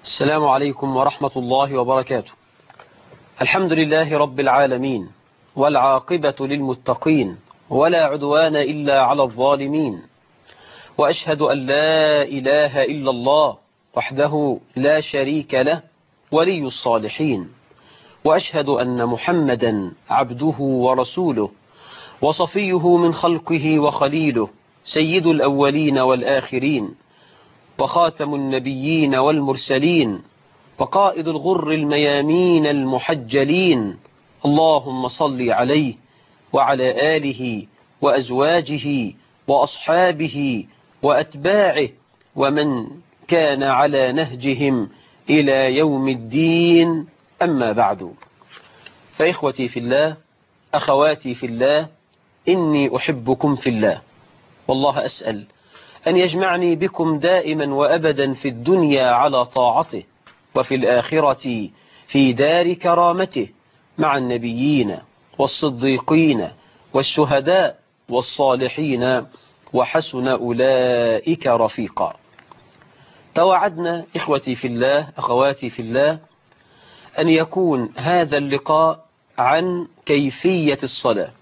السلام عليكم ورحمة الله وبركاته. الحمد لله رب العالمين، والعاقبة للمتقين، ولا عدوان إلا على الظالمين، وأشهد أن لا إله إلا الله وحده لا شريك له ولي الصالحين، وأشهد أن محمدا عبده ورسوله وصفيه من خلقه وخليله، سيد الأولين والآخرين، وخاتم النبيين والمرسلين، وقائد الغر الميامين المحجلين. اللهم صل عليه وعلى آله وأزواجه وأصحابه وأتباعه ومن كان على نهجهم إلى يوم الدين. أما بعد، فإخوتي في الله، أخواتي في الله، إني أحبكم في الله، والله أسأل أن يجمعني بكم دائما وأبدا في الدنيا على طاعته، وفي الآخرة في دار كرامته مع النبيين والصديقين والشهداء والصالحين، وحسن أولئك رفيقا. توعدنا إخوتي في الله، أخواتي في الله، أن يكون هذا اللقاء عن كيفية الصلاة،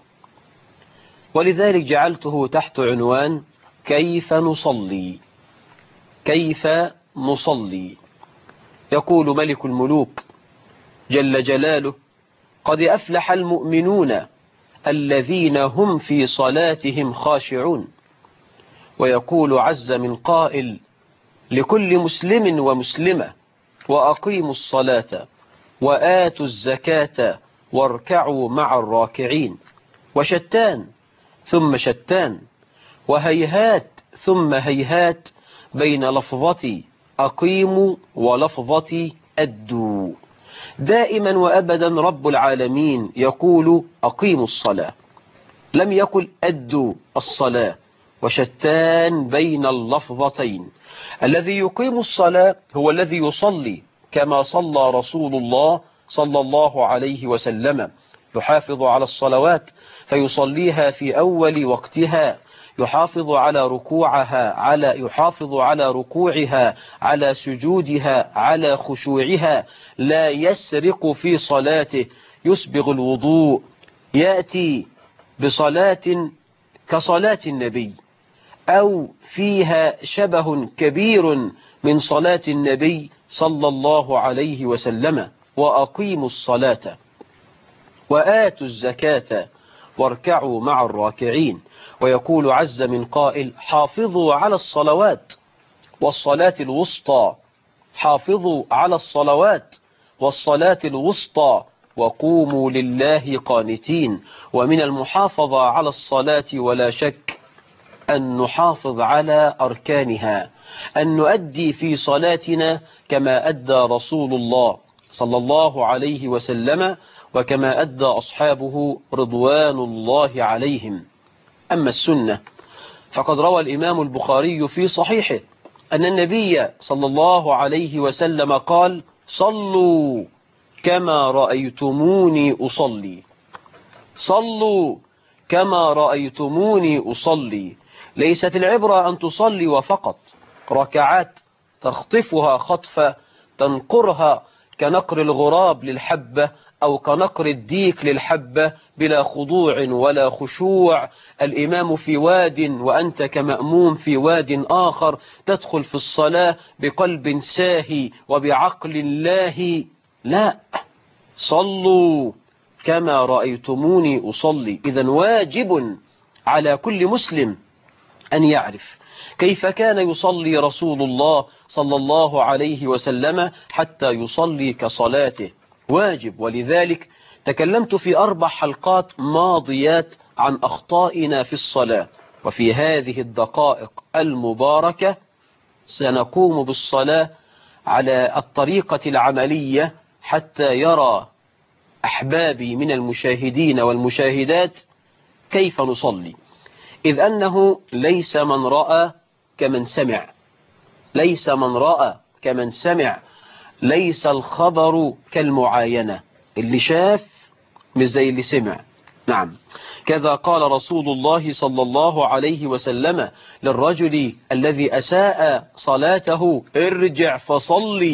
ولذلك جعلته تحت عنوان كيف نصلي. كيف نصلي؟ يقول ملك الملوك جل جلاله: قد أفلح المؤمنون الذين هم في صلاتهم خاشعون. ويقول عز من قائل: لكل مسلم ومسلمة وأقيموا الصلاة وآتوا الزكاة واركعوا مع الراكعين. وشتان ثم شتان، وهيهات ثم هيهات بين لفظة أقيموا ولفظة أدوا. دائما وأبدا رب العالمين يقول أقيموا الصلاة، لم يقل أدوا الصلاة. وشتان بين اللفظتين. الذي يقيم الصلاة هو الذي يصلي كما صلى رسول الله صلى الله عليه وسلم، يحافظ على الصلوات فيصليها في أول وقتها، يحافظ على ركوعها، يحافظ على ركوعها، على سجودها، على خشوعها، لا يسرق في صلاته، يسبغ الوضوء، يأتي بصلاة كصلاة النبي أو فيها شبه كبير من صلاة النبي صلى الله عليه وسلم. وأقيموا الصلاة وآتوا الزكاة واركعوا مع الراكعين. ويقول عز من قائل: حافظوا على الصلوات والصلاة الوسطى. حافظوا على الصلوات والصلاة الوسطى وقوموا لله قانتين. ومن المحافظة على الصلاة ولا شك أن نحافظ على أركانها، أن نؤدي في صلاتنا كما أدى رسول الله صلى الله عليه وسلم، وكما أدى أصحابه رضوان الله عليهم. أما السنة فقد روى الإمام البخاري في صحيحه أن النبي صلى الله عليه وسلم قال: صلوا كما رأيتموني أصلي. صلوا كما رأيتموني أصلي. ليست العبرة أن تصلي وفقط ركعات تخطفها خطفة، تنقرها كنقر الغراب للحبة أو كنقر الديك للحبة، بلا خضوع ولا خشوع. الإمام في واد وأنت كمأموم في واد آخر، تدخل في الصلاة بقلب ساهي وبعقل لاهي. لا، صلوا كما رأيتموني أصلي. إذن واجب على كل مسلم أن يعرف كيف كان يصلي رسول الله صلى الله عليه وسلم حتى يصلي كصلاته. واجب. ولذلك تكلمت في 4 حلقات ماضيات عن أخطائنا في الصلاة، وفي هذه الدقائق المباركة سنقوم بالصلاة على الطريقة العملية حتى يرى أحبابي من المشاهدين والمشاهدات كيف نصلي. إذ أنه ليس من رأى كمن سمع، ليس من رأى كمن سمع، ليس الخبر كالمعاينة. اللي شاف مش زي اللي سمع. نعم، كذا قال رسول الله صلى الله عليه وسلم للرجل الذي أساء صلاته: ارجع فصلي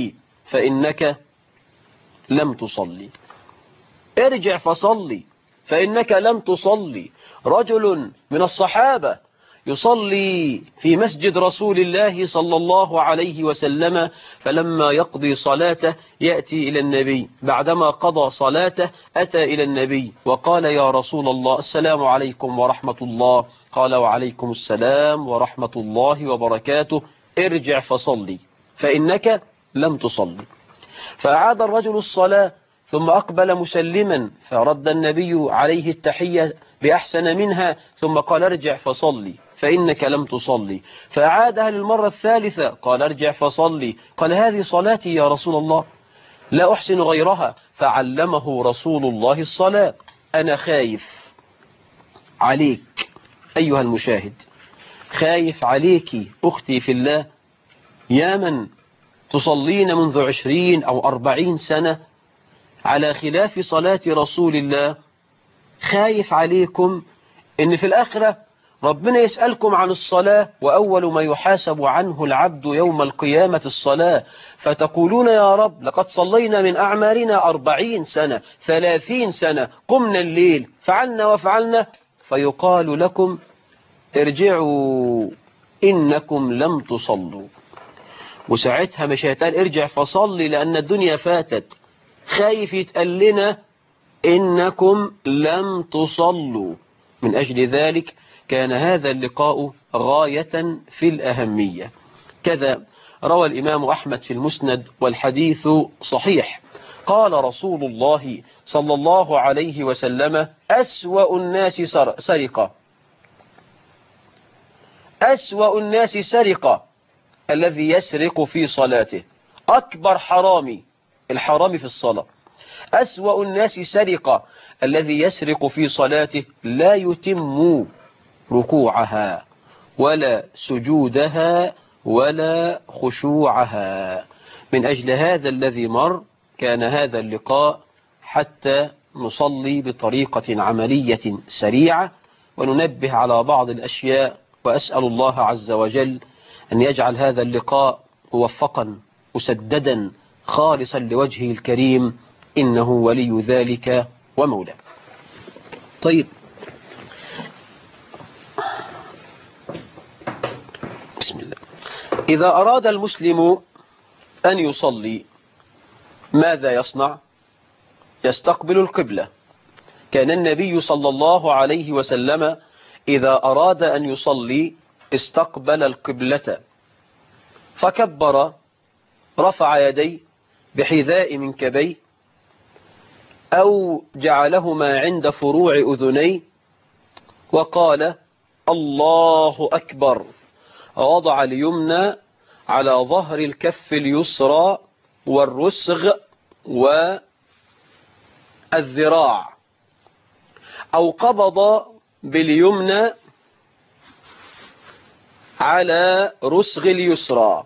فإنك لم تصلي. ارجع فصلي فإنك لم تصلي. رجل من الصحابة يصلي في مسجد رسول الله صلى الله عليه وسلم، فلما يقضي صلاته يأتي إلى النبي، بعدما قضى صلاته أتى إلى النبي وقال: يا رسول الله، السلام عليكم ورحمة الله. قال: وعليكم السلام ورحمة الله وبركاته، ارجع فصلي فإنك لم تصلي. فأعاد الرجل الصلاة ثم أقبل مسلما، فرد النبي عليه التحية بأحسن منها، ثم قال: ارجع فصلي فإنك لم تصلي. فأعادها للمرة الثالثة، قال: ارجع فصلي. قال: هذه صلاتي يا رسول الله، لا أحسن غيرها. فعلمه رسول الله الصلاة. أنا خايف عليك أيها المشاهد، خايف عليك أختي في الله، يا من تصلين منذ 20 أو 40 سنة على خلاف صلاة رسول الله. خايف عليكم إن في الآخرة ربنا يسألكم عن الصلاة، وأول ما يحاسب عنه العبد يوم القيامة الصلاة، فتقولون: يا رب لقد صلينا من أعمارنا 40 سنة 30 سنة، قمنا الليل، فعلنا وفعلنا، فيقال لكم: ارجعوا إنكم لم تصلوا. وساعتها مش هيتقال ارجع فصلي لأن الدنيا فاتت، خايف يتقال لنا إنكم لم تصلوا. من أجل ذلك كان هذا اللقاء غاية في الأهمية. كذا روى الإمام أحمد في المسند والحديث صحيح، قال رسول الله صلى الله عليه وسلم: أسوأ الناس سرقة، أسوأ الناس سرقة الذي يسرق في صلاته. أكبر حرامي الحرامي في الصلاة. أسوأ الناس سرقة الذي يسرق في صلاته، لا يتم ركوعها ولا سجودها ولا خشوعها. من أجل هذا الذي مر كان هذا اللقاء حتى نصلي بطريقة عملية سريعة وننبه على بعض الأشياء، وأسأل الله عز وجل أن يجعل هذا اللقاء موفقا مسددا خالصا لوجهه الكريم، إنه ولي ذلك ومولاه. طيب، بسم الله. إذا أراد المسلم أن يصلي ماذا يصنع؟ يستقبل القبلة. كان النبي صلى الله عليه وسلم إذا أراد أن يصلي استقبل القبلة، فكبر، رفع يديه بحذاء منكبيه أو جعلهما عند فروع أذنيه، وقال: الله أكبر. وضع اليمنى على ظهر الكف اليسرى والرسغ والذراع، أو قبض باليمنى على رسغ اليسرى.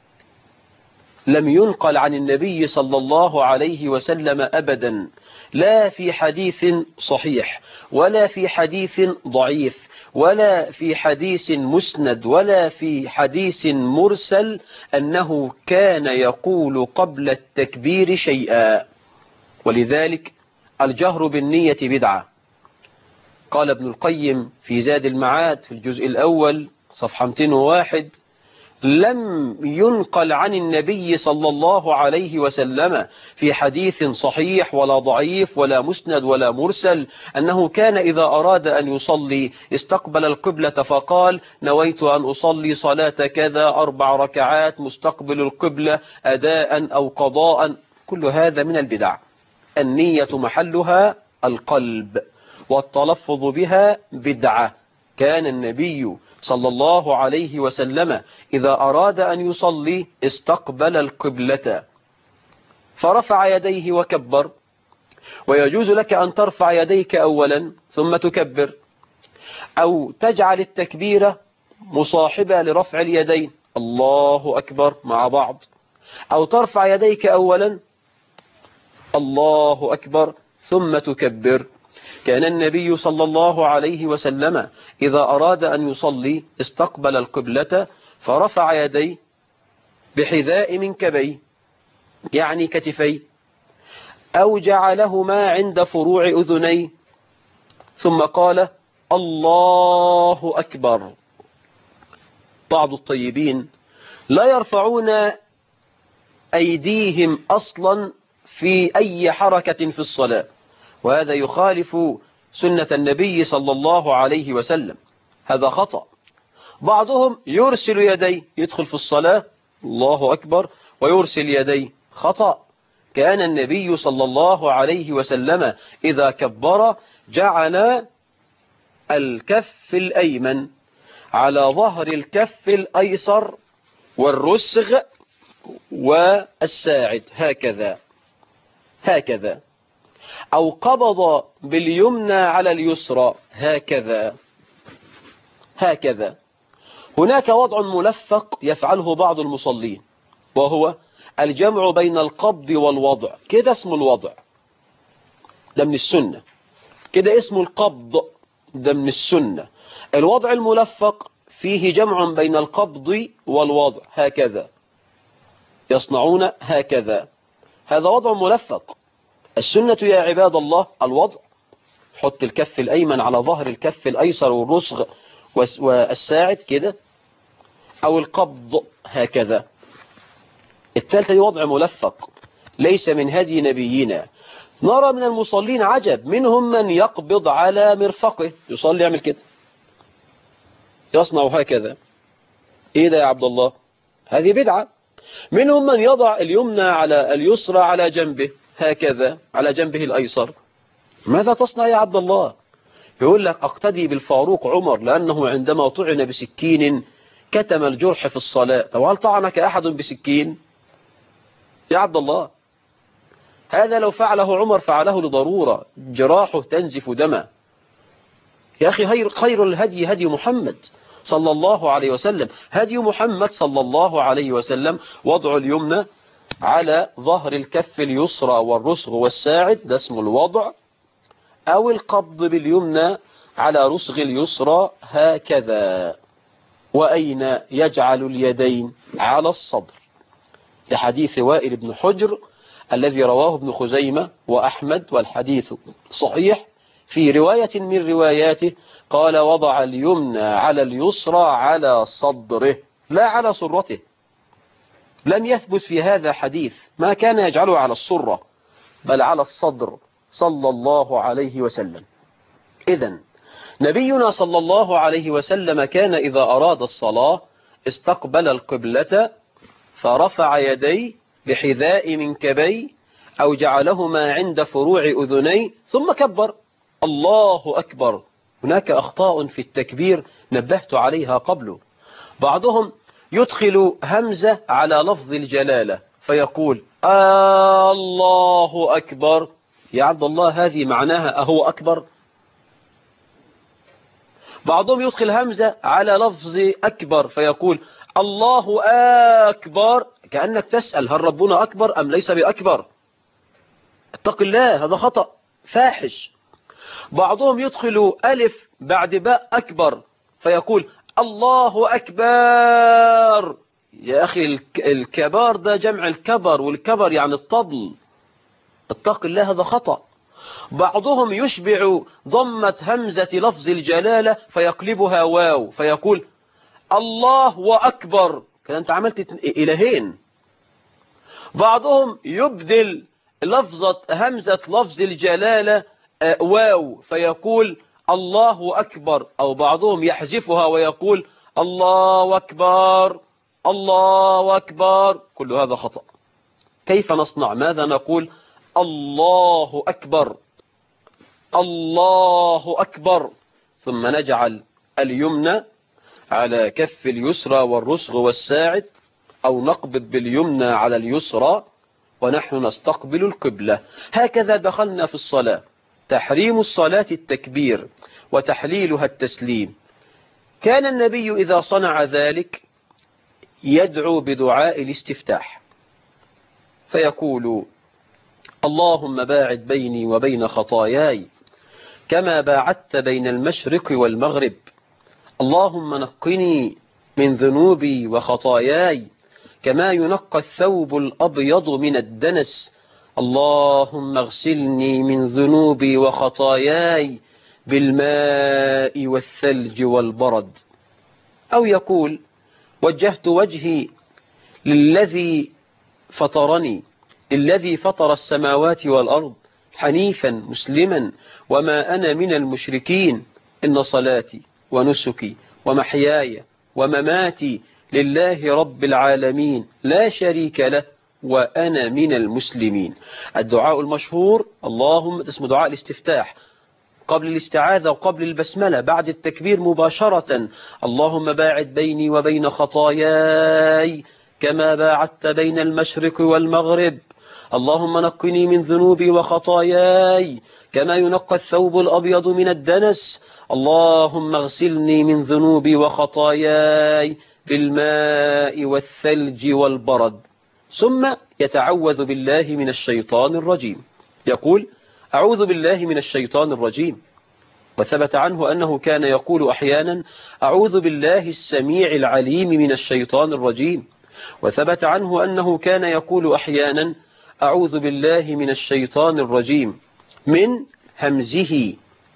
لم ينقل عن النبي صلى الله عليه وسلم أبدا، لا في حديث صحيح ولا في حديث ضعيف ولا في حديث مسند ولا في حديث مرسل أنه كان يقول قبل التكبير شيئا. ولذلك الجهر بالنية بدعة. قال ابن القيم في زاد المعاد في الجزء الأول صفحة 201: لم ينقل عن النبي صلى الله عليه وسلم في حديث صحيح ولا ضعيف ولا مسند ولا مرسل أنه كان إذا أراد أن يصلي استقبل القبلة فقال: نويت أن أصلي صلاة كذا 4 ركعات مستقبل القبلة أداء أو قضاء. كل هذا من البدع. النية محلها القلب، والتلفظ بها بدعة. كان النبي صلى الله عليه وسلم إذا أراد أن يصلي استقبل القبلة فرفع يديه وكبر. ويجوز لك أن ترفع يديك أولا ثم تكبر، أو تجعل التكبيرة مصاحبة لرفع اليدين، الله أكبر مع بعض، أو ترفع يديك أولا الله أكبر ثم تكبر. كان النبي صلى الله عليه وسلم إذا أراد أن يصلي استقبل القبلة فرفع يديه بحذاء منكبيه، يعني كتفي، أو جعلهما عند فروع أذني، ثم قال الله أكبر. بعض الطيبين لا يرفعون أيديهم أصلا في أي حركة في الصلاة، وهذا يخالف سنة النبي صلى الله عليه وسلم، هذا خطأ. بعضهم يرسل يديه، يدخل في الصلاة الله أكبر ويرسل يديه، خطأ. كان النبي صلى الله عليه وسلم إذا كبر جعل الكف الأيمن على ظهر الكف الأيسر والرسغ والساعد هكذا، أو قبض باليمنى على اليسرى هكذا. هناك وضع ملفق يفعله بعض المصلين، وهو الجمع بين القبض والوضع. كده اسمه الوضع، ده من السنة. كده اسمه القبض، ده من السنة. الوضع الملفق فيه جمع بين القبض والوضع، هكذا يصنعون هكذا، هذا وضع ملفق. السنة يا عباد الله الوضع، حط الكف الأيمن على ظهر الكف الأيسر والرسغ والساعد كده، أو القبض هكذا. الثالثة وضع ملفق ليس من هدي نبينا. نرى من المصلين عجب، منهم من يقبض على مرفقه، يصلي يعمل كده، يصنع هكذا. ايه ده يا عبد الله؟ هذه بدعة. منهم من يضع اليمنى على اليسرى على جنبه هكذا، على جنبه الأيسر. ماذا تصنع يا عبد الله؟ يقول لك أقتدي بالفاروق عمر لأنه عندما طعن بسكين كتم الجرح في الصلاة. طب هل طعنك أحد بسكين يا عبد الله؟ هذا لو فعله عمر فعله لضرورة، جراحه تنزف دما. يا أخي خير الهدي هدي محمد صلى الله عليه وسلم. هدي محمد صلى الله عليه وسلم وضع اليمنى على ظهر الكف اليسرى والرسغ والساعد، ده اسمه الوضع، أو القبض باليمنى على رسغ اليسرى هكذا. وأين يجعل اليدين؟ على الصدر، لحديث وائل بن حجر الذي رواه ابن خزيمة وأحمد، والحديث صحيح. في رواية من رواياته قال وضع اليمنى على اليسرى على صدره لا على سرته. لم يثبت في هذا حديث، ما كان يجعله على السرة بل على الصدر صلى الله عليه وسلم. إذن نبينا صلى الله عليه وسلم كان إذا أراد الصلاة استقبل القبلة فرفع يديه بحذاء منكبي أو جعلهما عند فروع أذني ثم كبر الله أكبر. هناك أخطاء في التكبير نبهت عليها قبل. بعضهم يدخل همزة على لفظ الجلالة فيقول الله أكبر. يا عبد الله هذه معناها أهو أكبر؟ بعضهم يدخل همزة على لفظ أكبر فيقول الله أكبر، كأنك تسأل هل ربنا أكبر أم ليس بأكبر؟ اتق الله، هذا خطأ فاحش. بعضهم يدخل ألف بعد باء أكبر فيقول الله أكبر. يا أخي الكبار ده جمع الكبر، والكبر يعني الطبل، اتق الله، هذا خطأ. بعضهم يشبع ضمة همزة لفظ الجلالة فيقلبها واو فيقول الله وأكبر، كده أنت عملت إلهين. بعضهم يبدل همزة لفظ الجلالة واو فيقول الله أكبر، أو بعضهم يحذفها ويقول الله أكبر الله أكبر. كل هذا خطأ. كيف نصنع؟ ماذا نقول؟ الله أكبر الله أكبر، ثم نجعل اليمنى على كف اليسرى والرسغ والساعد، أو نقبض باليمنى على اليسرى ونحن نستقبل القبلة. هكذا دخلنا في الصلاة. تحريم الصلاة التكبير وتحليلها التسليم. كان النبي إذا صنع ذلك يدعو بدعاء الاستفتاح فيقول اللهم باعد بيني وبين خطاياي كما باعدت بين المشرق والمغرب، اللهم نقني من ذنوبي وخطاياي كما ينقى الثوب الأبيض من الدنس. اللهم اغسلني من ذنوبي وخطاياي بالماء والثلج والبرد. أو يقول وجهت وجهي للذي فطرني، للذي فطر السماوات والأرض حنيفا مسلما وما أنا من المشركين، إن صلاتي ونسكي ومحياي ومماتي لله رب العالمين لا شريك له وأنا من المسلمين. الدعاء المشهور اللهم، اسمه دعاء الاستفتاح قبل الاستعاذة وقبل البسملة بعد التكبير مباشرة. اللهم باعد بيني وبين خطاياي كما باعدت بين المشرق والمغرب. اللهم نقني من ذنوبي وخطاياي كما ينقى الثوب الأبيض من الدنس. اللهم اغسلني من ذنوبي وخطاياي بالماء والثلج والبرد. ثم يتعوذ بالله من الشيطان الرجيم، يقول أعوذ بالله من الشيطان الرجيم. وثبت عنه أنه كان يقول أحيانا أعوذ بالله السميع العليم من الشيطان الرجيم. وثبت عنه أنه كان يقول أحيانا أعوذ بالله من الشيطان الرجيم من همزه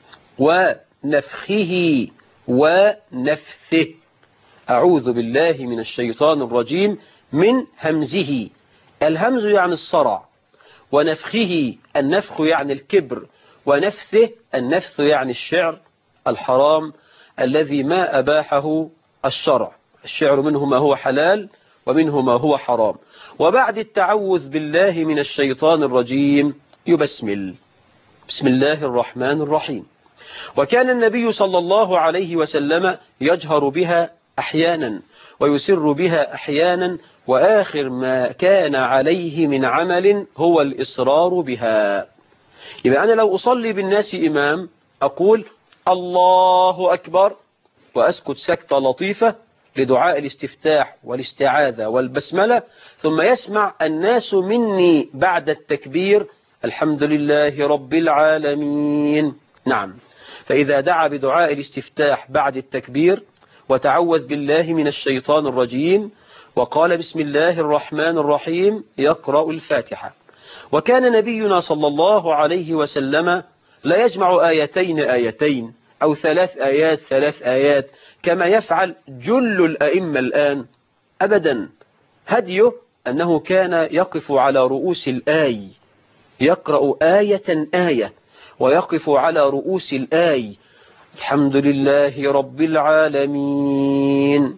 ونفخه ونفثه. أعوذ بالله من الشيطان الرجيم من همزه، الهمز يعني الصرع، ونفخه النفخ يعني الكبر، ونفثه النفث يعني الشعر الحرام الذي ما أباحه الشرع. الشعر منه ما هو حلال ومنه ما هو حرام. وبعد التعوذ بالله من الشيطان الرجيم يبسمل، بسم الله الرحمن الرحيم. وكان النبي صلى الله عليه وسلم يجهر بها أحيانا ويسر بها أحيانا، وآخر ما كان عليه من عمل هو الإصرار بها. يبقى أنا لو أصلي بالناس إمام أقول الله أكبر وأسكت سكتة لطيفة لدعاء الاستفتاح والاستعاذة والبسملة، ثم يسمع الناس مني بعد التكبير الحمد لله رب العالمين. نعم، فإذا دعا بدعاء الاستفتاح بعد التكبير وتعوذ بالله من الشيطان الرجيم وقال بسم الله الرحمن الرحيم يقرأ الفاتحة. وكان نبينا صلى الله عليه وسلم لا يجمع آيتين آيتين أو 3 آيات 3 آيات كما يفعل جل الأئمة الآن أبدا. هديه أنه كان يقف على رؤوس الآي، يقرأ آية آية ويقف على رؤوس الآي. الحمد لله رب العالمين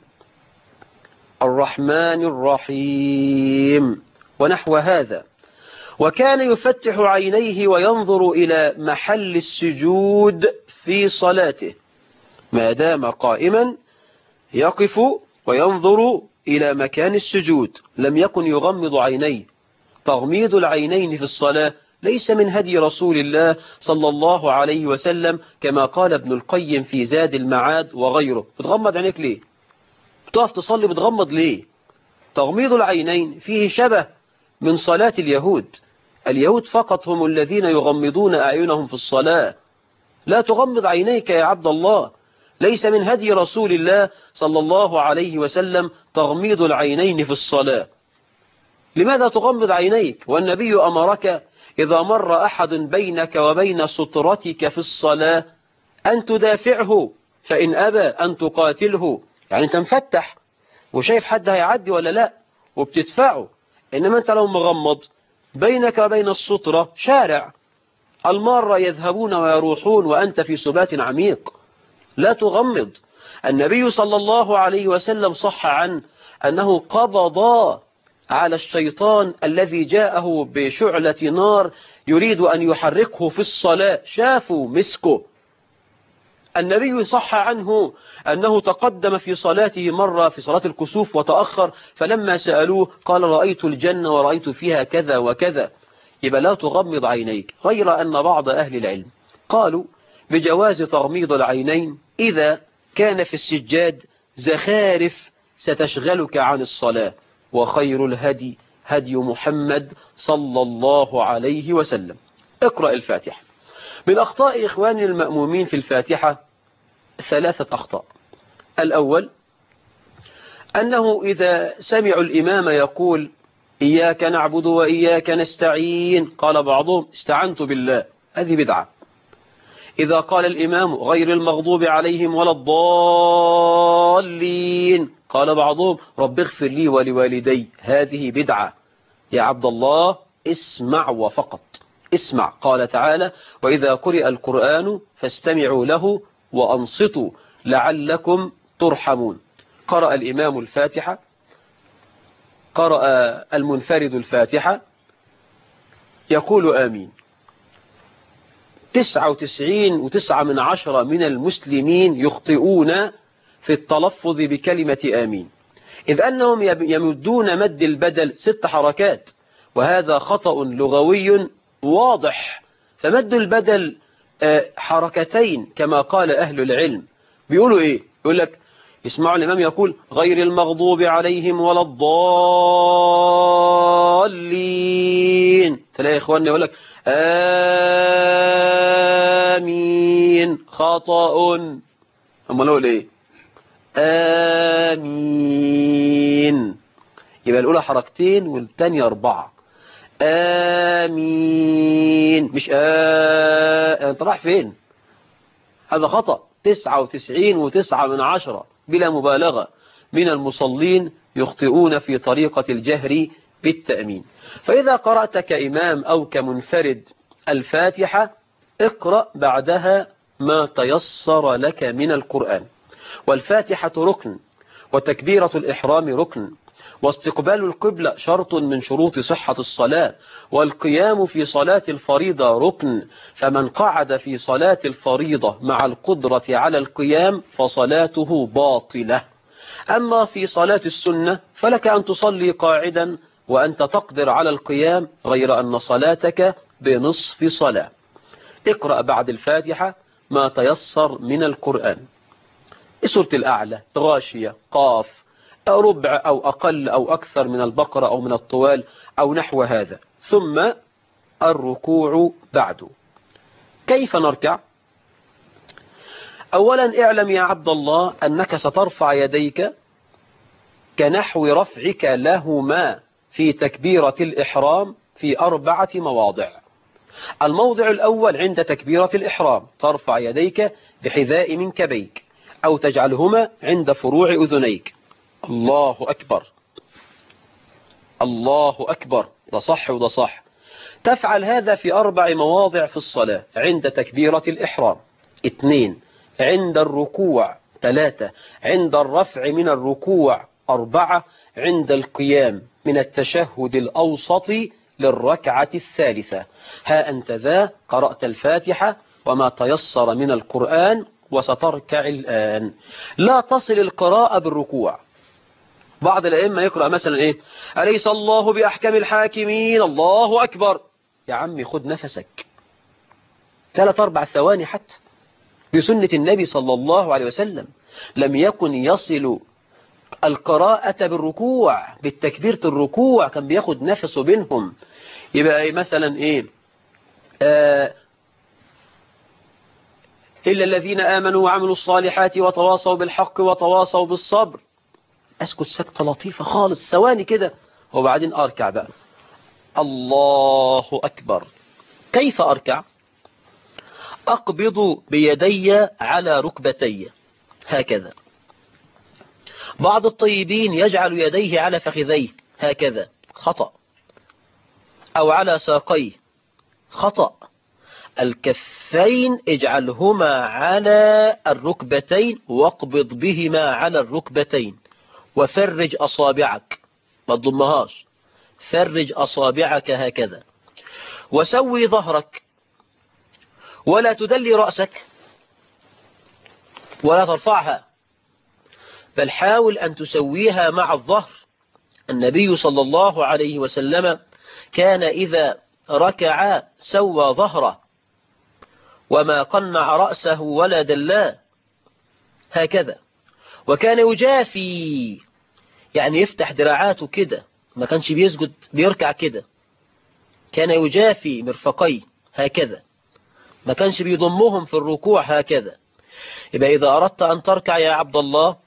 الرحمن الرحيم ونحو هذا. وكان يفتح عينيه وينظر إلى محل السجود في صلاته، ما دام قائما يقف وينظر إلى مكان السجود، لم يكن يغمض عينيه. تغميض العينين في الصلاة ليس من هدي رسول الله صلى الله عليه وسلم، كما قال ابن القيم في زاد المعاد وغيره. بتغمض عينيك ليه؟ بتقف تصلي بتغمض ليه؟ تغميض العينين فيه شبه من صلاة اليهود. اليهود فقط هم الذين يغمضون أعينهم في الصلاة. لا تغمض عينيك يا عبد الله، ليس من هدي رسول الله صلى الله عليه وسلم تغميض العينين في الصلاة. لماذا تغمض عينيك والنبي أمرك إذا مر أحد بينك وبين سترتك في الصلاة أن تدافعه، فإن أبى أن تقاتله. يعني أنت مفتح وشايف حد هيعدي ولا لا وبتدفعه، إنما أنت لو مغمض بينك وبين السترة شارع، المارة يذهبون ويروحون وأنت في سبات عميق. لا تغمض. النبي صلى الله عليه وسلم صح عنه أنه قبض على الشيطان الذي جاءه بشعلة نار يريد أن يحركه في الصلاة، شافوا مسكه. النبي صح عنه أنه تقدم في صلاته مرة في صلاة الكسوف وتأخر، فلما سألوه قال رأيت الجنة ورأيت فيها كذا وكذا. يبقى لا تغمض عينيك. غير أن بعض أهل العلم قالوا بجواز تغميض العينين إذا كان في السجاد زخارف ستشغلك عن الصلاة، وخير الهدي هدي محمد صلى الله عليه وسلم. اقرأ الفاتحة. من أخطاء إخواني المأمومين في الفاتحة 3 أخطاء. الأول أنه إذا سمعوا الإمام يقول إياك نعبد وإياك نستعين، قال بعضهم استعنت بالله، هذه بدعة. إذا قال الإمام غير المغضوب عليهم ولا الضالين، قال بعضهم رب اغفر لي ولوالدي، هذه بدعة. يا عبد الله اسمع وفقط اسمع. قال تعالى وإذا قرئ القرآن فاستمعوا له وأنصتوا لعلكم ترحمون. قرأ الإمام الفاتحة، قرأ المنفرد الفاتحة، يقول آمين. 99.9 من المسلمين يخطئون في التلفظ بكلمة آمين، إذ أنهم يمدون مد البدل 6 حركات، وهذا خطأ لغوي واضح. فمد البدل حركتين كما قال أهل العلم. بيقولوا إيه؟ يقول لك يسمعوا الإمام يقول غير المغضوب عليهم ولا الضالين، تلاقي إخواننا يقول لك آمين، خطأ. أما نقول إيه؟ آمين. يبقى الأولى حركتين والثانية 4. آمين، مش أنت رايح فين؟ هذا خطأ. 99.9 بلا مبالغة من المصلين يخطئون في طريقة الجهر بالتأمين. فإذا قرأت كإمام أو كمنفرد الفاتحة اقرأ بعدها ما تيسر لك من القرآن. والفاتحة ركن، وتكبيرة الإحرام ركن، واستقبال القبلة شرط من شروط صحة الصلاة، والقيام في صلاة الفريضة ركن، فمن قعد في صلاة الفريضة مع القدرة على القيام فصلاته باطلة. أما في صلاة السنة فلك أن تصلي قاعدا وأنت تقدر على القيام، غير أن صلاتك بنصف صلاة. اقرأ بعد الفاتحة ما تيسر من القرآن، سورة الأعلى، غاشية، قاف، ربع أو أقل أو أكثر من البقرة أو من الطوال أو نحو هذا. ثم الركوع بعد. كيف نركع؟ أولا اعلم يا عبد الله أنك سترفع يديك كنحو رفعك لهما في تكبيرة الإحرام في 4 مواضع. الموضع الأول عند تكبيرة الإحرام ترفع يديك بحذاء منكبيك أو تجعلهما عند فروع أذنيك. الله أكبر، الله أكبر، ده صح وده صح. تفعل هذا في 4 مواضع في الصلاة: عند تكبيرة الإحرام 2، عند الركوع 3، عند الرفع من الركوع 4، عند القيام من التشهد الأوسط للركعة الثالثة. ها أنت ذا قرأت الفاتحة وما تيسر من القرآن وستركع الآن. لا تصل القراءة بالركوع. بعض الأئمة يقرأ مثلا إيه؟ أليس الله بأحكم الحاكمين، الله أكبر. يا عمي خد نفسك 3-4 ثواني حتى. بسنة النبي صلى الله عليه وسلم لم يكن يصل القراءة بالركوع، بالتكبيرة الركوع كان بياخد نفسه بينهم. يبقى مثلا إيه؟ إلا الذين آمنوا وعملوا الصالحات وتواصوا بالحق وتواصوا بالصبر. أسكت سكتة لطيفة خالص، ثواني كده، وبعدين أركع بقى. الله أكبر. كيف أركع؟ أقبض بيدي على ركبتي هكذا. بعض الطيبين يجعل يديه على فخذيه هكذا، خطأ، أو على ساقيه، خطأ. الكفين اجعلهما على الركبتين واقبض بهما على الركبتين، وفرج أصابعك، ما تضمهاش، فرج أصابعك هكذا، وسوي ظهرك، ولا تدلي رأسك ولا ترفعها، بل حاول أن تسويها مع الظهر. النبي صلى الله عليه وسلم كان إذا ركع سوى ظهره وما قنع رأسه ولا دلاه هكذا. وكان يجافي، يعني يفتح دراعاته كده، ما كانش بيسجد بيركع كده، كان يجافي مرفقيه هكذا، ما كانش بيضمهم في الركوع هكذا. يبقى إذا أردت أن تركع يا عبد الله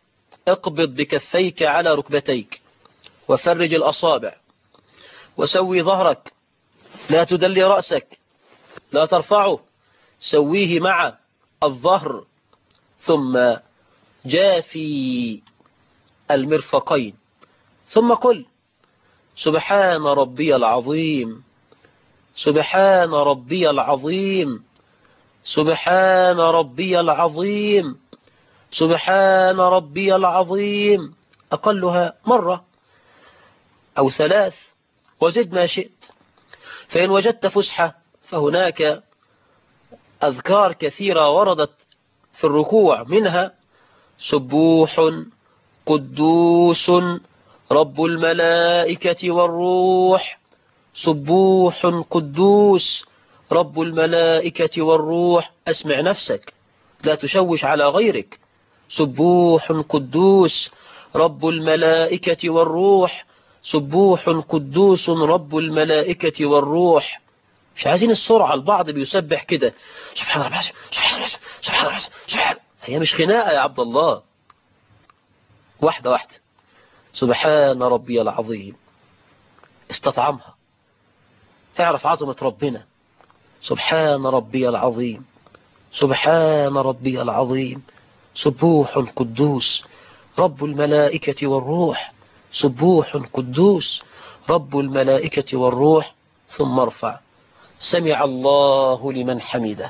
اقبض بكفيك على ركبتيك وفرج الأصابع وسوي ظهرك، لا تدلي رأسك، لا ترفعه، سويه مع الظهر، ثم جافي المرفقين، ثم قل سبحان ربي العظيم، سبحان ربي العظيم، سبحان ربي العظيم، سبحان ربي العظيم، أقلها مرة أو 3، وزد ما شئت. فإن وجدت فسحة فهناك أذكار كثيرة وردت في الركوع، منها سبوح قدوس رب الملائكة والروح، سبوح قدوس رب الملائكة والروح. أسمع نفسك، لا تشوش على غيرك. سبوح قدوس رب الملائكة والروح، سبوح قدوس رب الملائكة والروح. مش عايزين السرعة، البعض بيسبح كده سبحان الله سبحان الله سبحان الله سبحان. هي مش خناقة يا عبد الله، واحدة واحدة. سبحان ربي العظيم، استطعمها، اعرف عظمة ربنا. سبحان ربي العظيم، سبحان ربي العظيم، سبوح قدوس رب الملائكة والروح، سبوح قدوس رب الملائكة والروح. ثم ارفع سمع الله لمن حمده.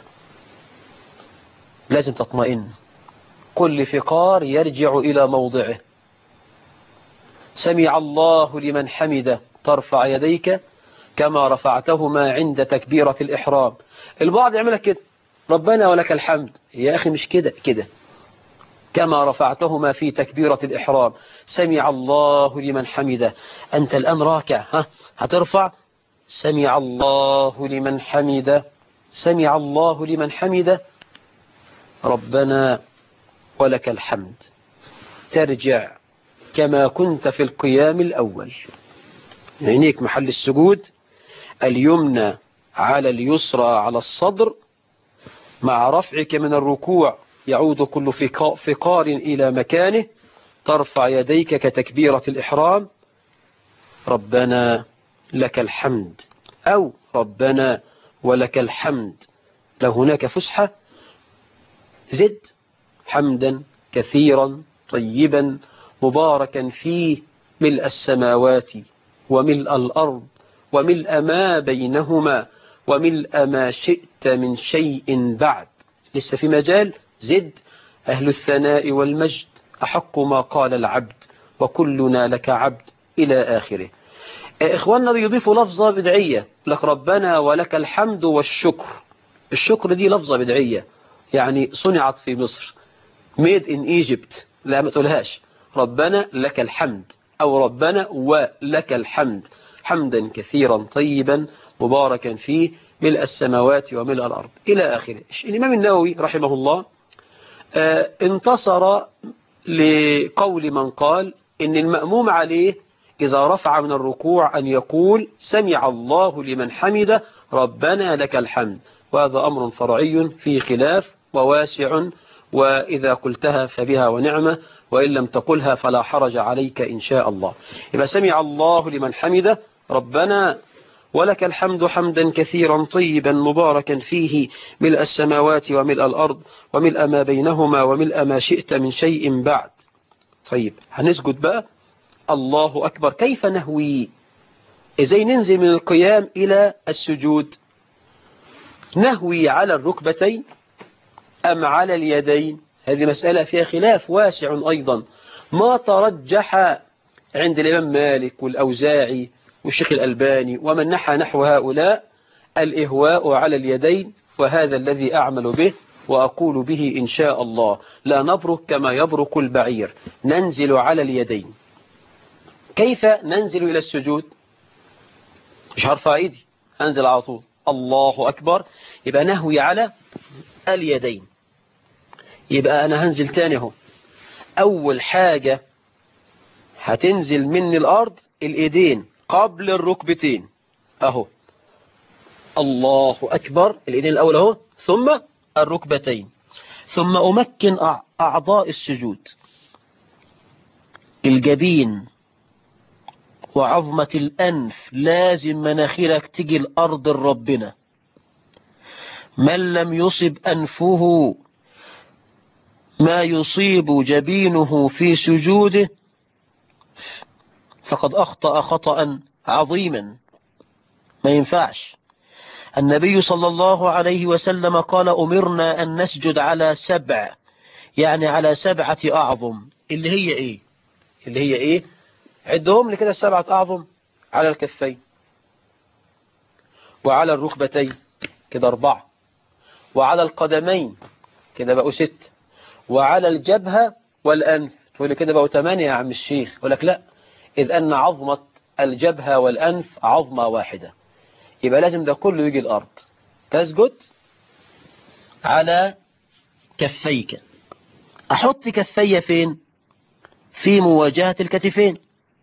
لازم تطمئن، كل فقار يرجع إلى موضعه. سمع الله لمن حمده، ترفع يديك كما رفعتهما عند تكبيرة الإحرام. البعض يعملك كده ربنا ولك الحمد، يا أخي مش كده، كده كما رفعتهما في تكبيرة الإحرام. سمع الله لمن حمده. أنت الآن راكع، هترفع سمع الله لمن حمده، سمع الله لمن حمده، ربنا ولك الحمد. ترجع كما كنت في القيام الأول، عينيك محل السجود، اليمنى على اليسرى على الصدر، مع رفعك من الركوع يعود كل فقار إلى مكانه. ترفع يديك كتكبيرة الإحرام، ربنا لك الحمد، أو ربنا ولك الحمد. لو هناك فسحة زد حمدا كثيرا طيبا مباركا فيه، ملء السماوات وملء الأرض وملء ما بينهما وملء ما شئت من شيء بعد. لسه في مجال، زد أهل الثناء والمجد أحق ما قال العبد وكلنا لك عبد إلى آخره. إخواننا بيضيفوا لفظة بدعية لك، ربنا ولك الحمد والشكر. الشكر دي لفظة بدعية، يعني صنعت في مصر، made in Egypt. لا ما تقولهاش ربنا لك الحمد أو ربنا ولك الحمد، حمدا كثيرا طيبا مباركا فيه ملء السماوات وملء الأرض إلى آخره. الإمام النووي رحمه الله انتصر لقول من قال إن المأموم عليه إذا رفع من الركوع أن يقول سمع الله لمن حمده ربنا لك الحمد، وهذا أمر فرعي في خلاف وواسع، وإذا قلتها فبها ونعمة، وإن لم تقلها فلا حرج عليك إن شاء الله. يبقى سمع الله لمن حمده ربنا ولك الحمد حمدا كثيرا طيبا مباركا فيه ملء السماوات وملء الأرض وملء ما بينهما وملء ما شئت من شيء بعد. طيب هنسجد بقى. الله أكبر. كيف نهوي؟ إزاي ننزل من القيام إلى السجود؟ نهوي على الركبتين أم على اليدين؟ هذه مسألة فيها خلاف واسع أيضا. ما ترجح عند الإمام مالك والأوزاعي والشيخ الألباني ومن نحى نحو هؤلاء الإهواء على اليدين، وهذا الذي أعمل به وأقول به إن شاء الله. لا نبرك كما يبرك البعير، ننزل على اليدين. كيف ننزل إلى السجود؟ مش هرفع ايدي، أنزل على طول الله أكبر، يبقى نهوي على اليدين. يبقى أنا هنزل تاني اهو. أول حاجة هتنزل من الأرض الإيدين قبل الركبتين أهو، الله أكبر، الإيدين الأول أهو، ثم الركبتين، ثم أمكن أعضاء السجود. الجبين وعظمة الأنف لازم مناخيرك تجي الأرض ربنا. من لم يصب أنفه ما يصيب جبينه في سجوده فقد أخطأ خطأ عظيما. ما ينفعش. النبي صلى الله عليه وسلم قال أمرنا أن نسجد على 7، يعني على 7 أعظم. اللي هي إيه؟ اللي هي إيه؟ عدهم لكده 7 أعظم: على الكفين، وعلى الركبتين كده 4، وعلى القدمين كده بقوا 6، وعلى الجبهة والأنف. تقول لي كده بقوا 8 يا عم الشيخ. أقول لك لا، إذ أن عظمة الجبهة والأنف عظمة واحدة، يبقى لازم ده كله يجي الأرض. تسجد على كفيك. أحط كفي فين؟ في مواجهة الكتفين،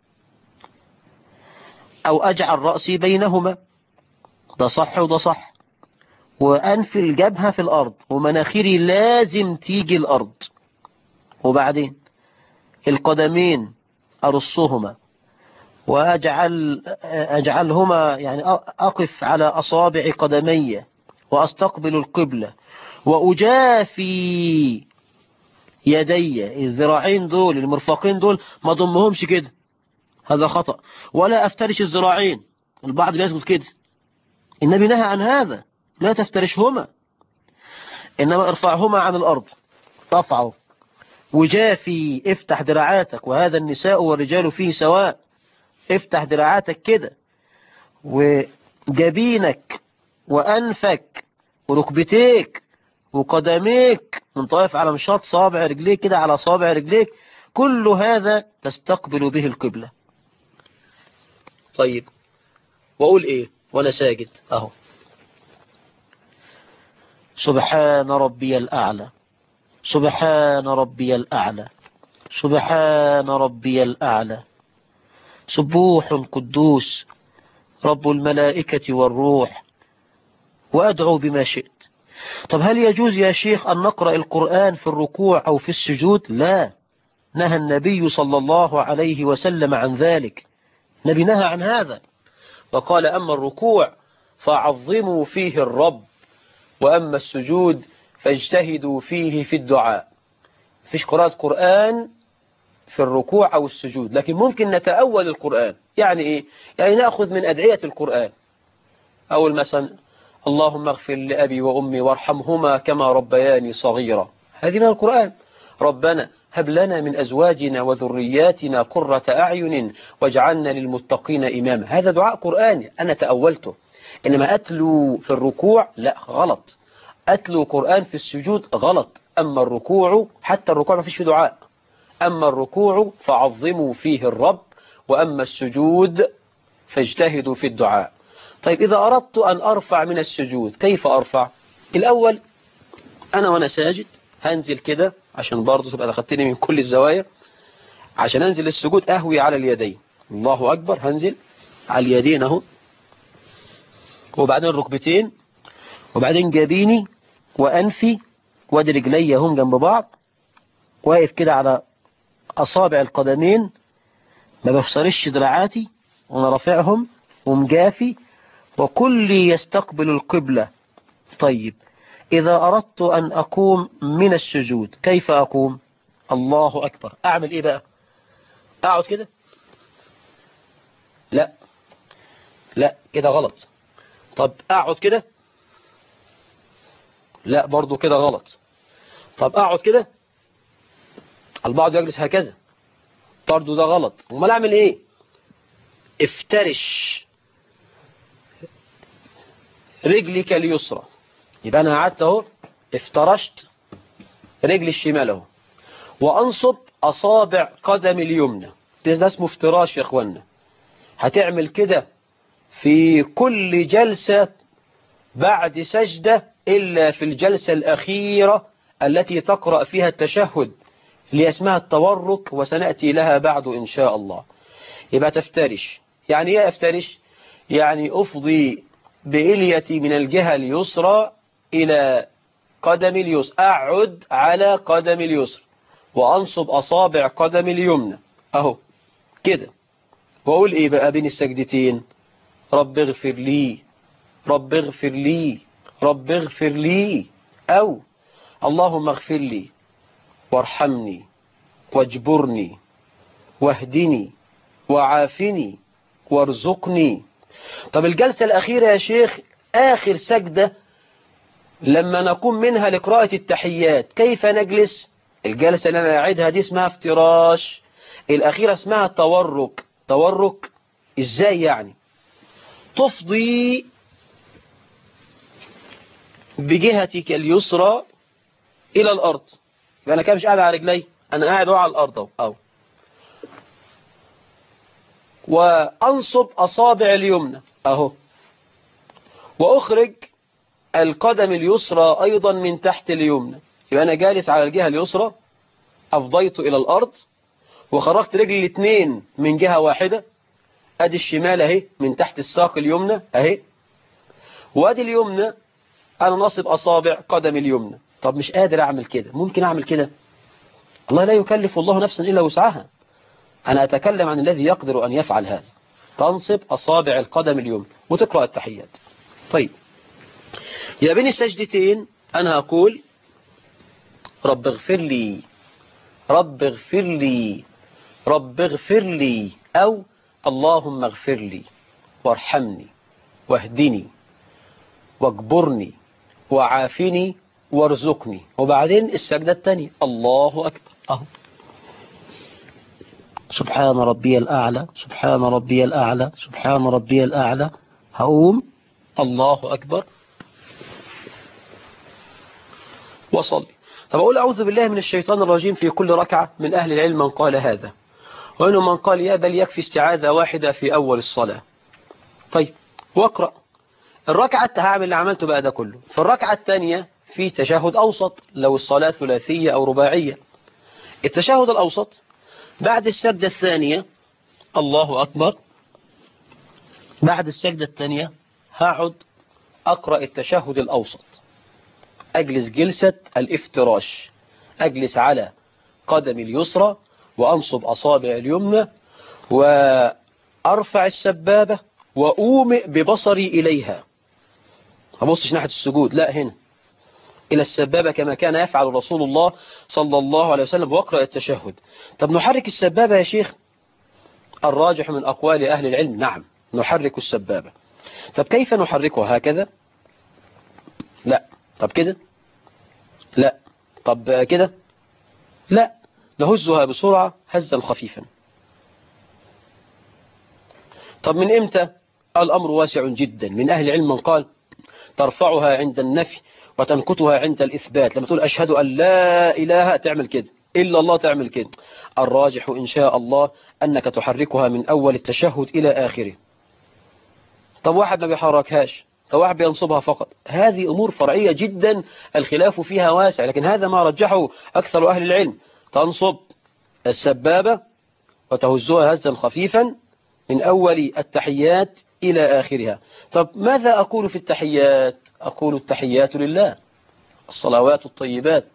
أو أجعل رأسي بينهما. ده صح وده صح. وأنف الجبهة في الأرض، ومناخيري لازم تيجي الأرض. وبعدين القدمين أرصهما أجعلهما يعني أقف على أصابع قدمي وأستقبل القبلة، وأجافي يدي. الذراعين دول المرفقين دول ما ضمهمش كده، هذا خطأ. ولا أفترش الذراعين، البعض بيسجد كده. النبي نهى عن هذا، لا تفترشهما، إنما ارفعهما عن الأرض. رفعه. وجافي، افتح دراعاتك، وهذا النساء والرجال فيه سواء. افتح دراعاتك كده، وجبينك وأنفك وركبتيك وقدميك منطقف على مشاط صابع رجليك كده على صابع رجليك، كل هذا تستقبل به القبلة. طيب، وأقول إيه وأنا ساجد أهو؟ سبحان ربي الأعلى، سبحان ربي الأعلى، سبحان ربي الأعلى، سبوح قدوس رب الملائكة والروح، وأدعو بما شئت. طب هل يجوز يا شيخ أن نقرأ القرآن في الركوع أو في السجود؟ لا، نهى النبي صلى الله عليه وسلم عن ذلك. النبي نهى عن هذا وقال: أما الركوع فعظموا فيه الرب، وأما السجود فاجتهدوا فيه في الدعاء. فيش قراءة قرآن في الركوع أو السجود، لكن ممكن نتأول القرآن. يعني إيه؟ يعني نأخذ من أدعية القرآن. أول مثلا: اللهم اغفر لأبي وأمي وارحمهما كما ربياني صغيرا. هذه من القرآن. ربنا هب لنا من أزواجنا وذرياتنا قرة أعين واجعلنا للمتقين إماما. هذا دعاء قرآني أنا تأولته. إنما أتلو في الركوع لا، غلط. أتلو قرآن في السجود غلط. أما الركوع، حتى الركوع ما فيش فيه دعاء. أما الركوع فعظموا فيه الرب، وأما السجود فاجتهدوا في الدعاء. طيب، إذا أردت أن أرفع من السجود كيف أرفع؟ الأول أنا وأنا ساجد هنزل كده، عشان برضه تبقى دخلتني من كل الزوايا. عشان أنزل السجود أهوي على اليدين، الله أكبر، هنزل على اليدين أهو، وبعدين الركبتين، وبعدين جبيني وأنفي، وادي رجلي هم جنب بعض، واقف كده على أصابع القدمين، ما بفصلش دراعاتي وأنا رافعهم ومجافي، وكلي يستقبل القبلة. طيب، إذا أردت أن أقوم من السجود كيف أقوم؟ الله أكبر. أعمل إيه بقى؟ أقعد كده؟ لا لا، كده غلط. طب أقعد كده؟ لا، برضو كده غلط. طب أقعد كده؟ البعض يجلس هكذا، برضو ده غلط. امال أعمل إيه؟ افترش رجلك اليسرى. يبقى أنا قعدت أهو، افترشت رجلي الشمال أهو، وأنصب أصابع قدم اليمنى. ده اسمه افتراش يا أخوانا. هتعمل كده في كل جلسة بعد سجدة، إلا في الجلسة الأخيرة التي تقرأ فيها التشهد اللي اسمها التورك، وسنأتي لها بعد إن شاء الله. يبقى تفترش. يعني إيه أفترش؟ يعني أفضي بإليتي من الجهة اليسرى إلى قدم اليسرى، أعد على قدم اليسرى، وأنصب أصابع قدم اليمنى، أهو كده. وأقول إيه بقى بين السجدتين؟ رب اغفر لي، رب اغفر لي، رب اغفر لي، أو اللهم اغفر لي وارحمني واجبرني واهدني وعافني وارزقني. طب الجلسة الأخيرة يا شيخ، آخر سجدة لما نقوم منها لقراءة التحيات كيف نجلس؟ الجلسة اللي أنا أعيدها دي اسمها افتراش، الأخيرة اسمها تورك. تورك إزاي يعني؟ تفضي بجهتك اليسرى إلى الأرض. أنا كده مش قاعد على رجلي، أنا قاعد على الأرض أو وأنصب أصابع اليمنى أهو، وأخرج القدم اليسرى أيضا من تحت اليمنى. يبقى أنا جالس على الجهة اليسرى، أفضيت إلى الأرض وخرجت رجلي الاثنين من جهة واحدة. أدي الشمال أهي من تحت الساق اليمنى أهي، وأدي اليمنى أنا نصب أصابع قدم اليمنى. طب مش قادر أعمل كده، ممكن أعمل كده؟ الله لا يكلف الله نفسا إلا وسعها. أنا أتكلم عن الذي يقدر أن يفعل هذا. تنصب أصابع القدم اليمنى وتقرأ التحيات. طيب يا بين السجدتين أنا أقول رب اغفر لي، رب اغفر لي، رب اغفر لي، أو اللهم اغفر لي وارحمني واهدني واجبرني وعافني وارزقني. وبعدين السجدة الثانية الله أكبر أهو، سبحان ربي الأعلى، سبحان ربي الأعلى، سبحان ربي الأعلى. هقوم الله أكبر وصلي. طب أقول أعوذ بالله من الشيطان الرجيم في كل ركعة. من أهل العلم من قال هذا، وإنه من قال يا بل يكفي استعاذة واحدة في أول الصلاة. طيب واقرأ الركعة، هعمل اللي عملته بقى ده كله. في الركعة الثانية في تشهد أوسط لو الصلاة ثلاثية أو رباعية. التشهد الأوسط بعد السجدة الثانية الله أكبر، بعد السجدة الثانية هقعد أقرأ التشهد الأوسط، أجلس جلسة الافتراش، أجلس على قدمي اليسرى وأنصب أصابع اليمنى وأرفع السبابة وأومئ ببصري إليها. ما بصش ناحية السجود، لا هنا إلى السبابة كما كان يفعل رسول الله صلى الله عليه وسلم، وأقرأ التشهد. طب نحرك السبابة يا شيخ؟ الراجح من أقوال أهل العلم نعم نحرك السبابة. طب كيف نحركها؟ هكذا؟ لا. طب كده؟ لا. طب كده؟ لا. نهزها بسرعة هزا خفيفا. طب من إمتى؟ الأمر واسع جدا. من أهل العلم من قال ترفعها عند النفي وتنكتها عند الإثبات. لما تقول أشهد أن لا إله تعمل كده، إلا الله تعمل كده. الراجح إن شاء الله أنك تحركها من أول التشهد إلى آخره. طب واحد ما بيحركهاش، طب واحد بينصبها فقط. هذه أمور فرعية جدا الخلاف فيها واسع، لكن هذا ما رجحه أكثر أهل العلم. تنصب السبابة وتهزها هزا خفيفا من أول التحيات إلى آخرها. طب ماذا أقول في التحيات؟ أقول التحيات لله، الصلوات الطيبات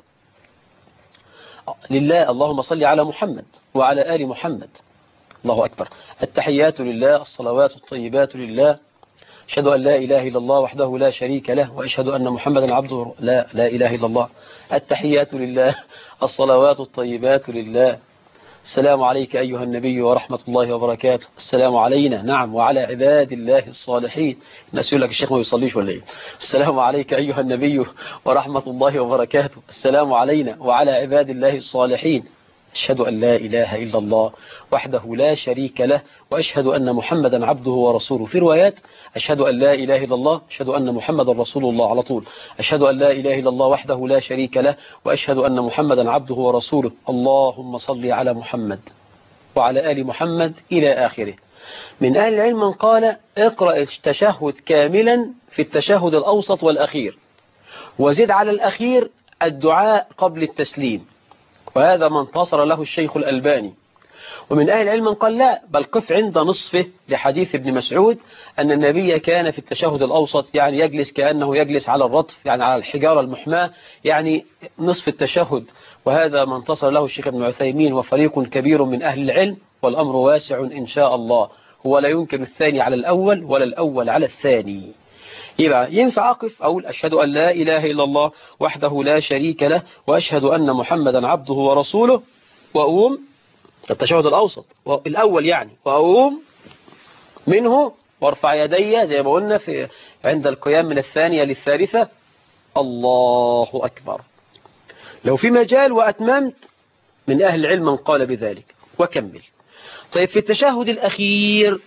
لله، اللهم صل على محمد وعلى آل محمد. الله أكبر. التحيات لله، الصلوات الطيبات لله، أشهد أن لا إله إلا الله وحده لا شريك له وأشهد أن محمدا عبده لا إله إلا الله. التحيات لله، الصلوات الطيبات لله. السلام عليك أيها النبي ورحمة الله وبركاته. السلام علينا نعم وعلى عباد الله الصالحين. الناس يقول لك الشيخ ما يصليش ولا إيه؟ السلام عليك أيها النبي ورحمة الله وبركاته. السلام علينا وعلى عباد الله الصالحين. أشهد أن لا إله إلا الله وحده لا شريك له وأشهد أن محمدا عبده ورسوله. في روايات أشهد أن لا إله إلا الله، أشهد أن محمدا رسول الله على طول. أشهد أن لا إله إلا الله وحده لا شريك له وأشهد أن محمدا عبده ورسوله. اللهم صل على محمد وعلى آل محمد إلى آخره. من أهل العلم من قال اقرأ التشهد كاملا في التشهد الأوسط والأخير، وزد على الأخير الدعاء قبل التسليم، وهذا ما انتصر له الشيخ الألباني. ومن أهل العلم من قال لا، بل قف عند نصفه لحديث ابن مسعود أن النبي كان في التشهد الأوسط يعني يجلس كأنه يجلس على الرطف، يعني على الحجارة المحماة، يعني نصف التشهد. وهذا ما انتصر له الشيخ ابن عثيمين وفريق كبير من أهل العلم، والأمر واسع إن شاء الله. هو لا يمكن الثاني على الأول ولا الأول على الثاني. يبقى ينفع أقف أقول أشهد أن لا إله إلا الله وحده لا شريك له وأشهد أن محمدا عبده ورسوله، وأقوم التشهد الأوسط الأول يعني، وأقوم منه وارفع يدي زي ما قلنا في عند القيام من الثانية للثالثة الله أكبر. لو في مجال وأتممت من أهل العلم من قال بذلك وكمل. طيب في التشهد الأخير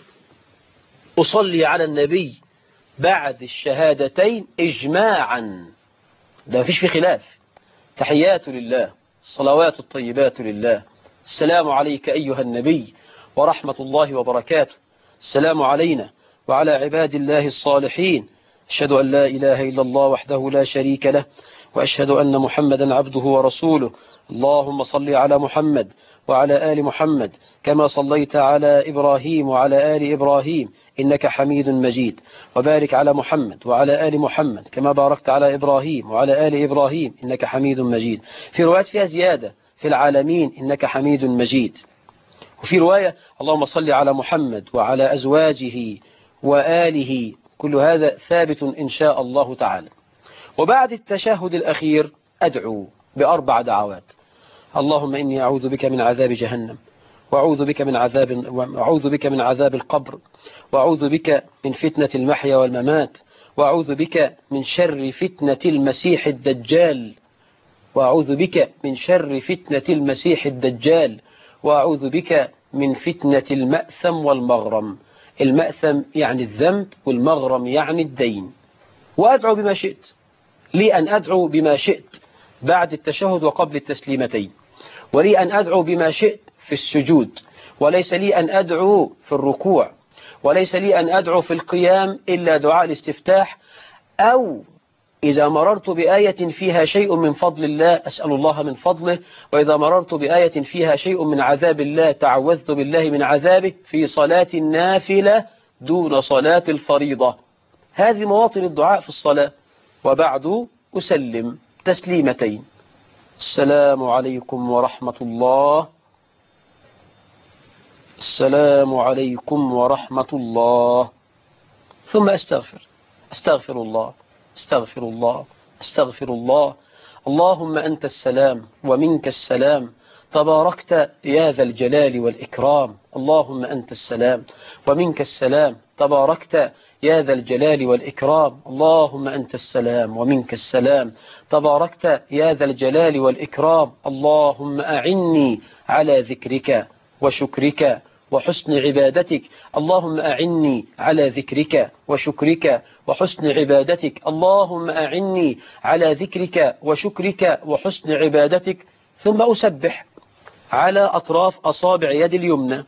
أصلي على النبي بعد الشهادتين إجماعا، ده مفيش في خلاف. تحيات لله، الصلوات الطيبات لله، السلام عليك أيها النبي ورحمة الله وبركاته، السلام علينا وعلى عباد الله الصالحين، أشهد أن لا إله إلا الله وحده لا شريك له وأشهد أن محمدا عبده ورسوله، اللهم صل على محمد وعلى آل محمد كما صليت على إبراهيم وعلى آل إبراهيم إنك حميد مجيد، وبارك على محمد وعلى آل محمد كما باركت على إبراهيم وعلى آل إبراهيم إنك حميد مجيد. في روايات فيها زيادة في العالمين إنك حميد مجيد. وفي رواية اللهم صل على محمد وعلى أزواجه وآله. كل هذا ثابت إن شاء الله تعالى. وبعد التشهد الأخير أدعو بأربع دعوات: اللهم إني أعوذ بك من عذاب جهنم، وأعوذ بك من عذاب القبر، وأعوذ بك من فتنة المحيا والممات، وأعوذ بك من شر فتنة المسيح الدجال، وأعوذ بك من شر فتنة المسيح الدجال، وأعوذ بك من فتنة المأثم والمغرم. المأثم يعني الذنب، والمغرم يعني الدين. وأدعو بما شئت، لي أن أدعو بما شئت بعد التشهد وقبل التسليمتين، ولي أن أدعو بما شئت في السجود، وليس لي أن أدعو في الركوع، وليس لي أن أدعو في القيام إلا دعاء الاستفتاح، أو إذا مررت بآية فيها شيء من فضل الله أسأل الله من فضله، وإذا مررت بآية فيها شيء من عذاب الله تعوذت بالله من عذابه في صلاة النافلة دون صلاة الفريضة. هذه مواطن الدعاء في الصلاة. وبعد أسلم تسليمتين: السلام عليكم ورحمة الله، السلام عليكم ورحمة الله، ثم أستغفر الله، استغفر الله، استغفر الله، اللهم أنت السلام ومنك السلام، تباركت يا ذا الجلال والإكرام، اللهم أنت السلام ومنك السلام، تباركت يا ذا الجلال والإكرام، اللهم أنت السلام ومنك السلام، تباركت يا ذا الجلال والإكرام، اللهم أعني على ذكرك وشكرك وحسن عبادتك، اللهم أعني على ذكرك وشكرك وحسن عبادتك، اللهم أعني على ذكرك وشكرك وحسن عبادتك. ثم أسبح على أطراف أصابع يد اليمنى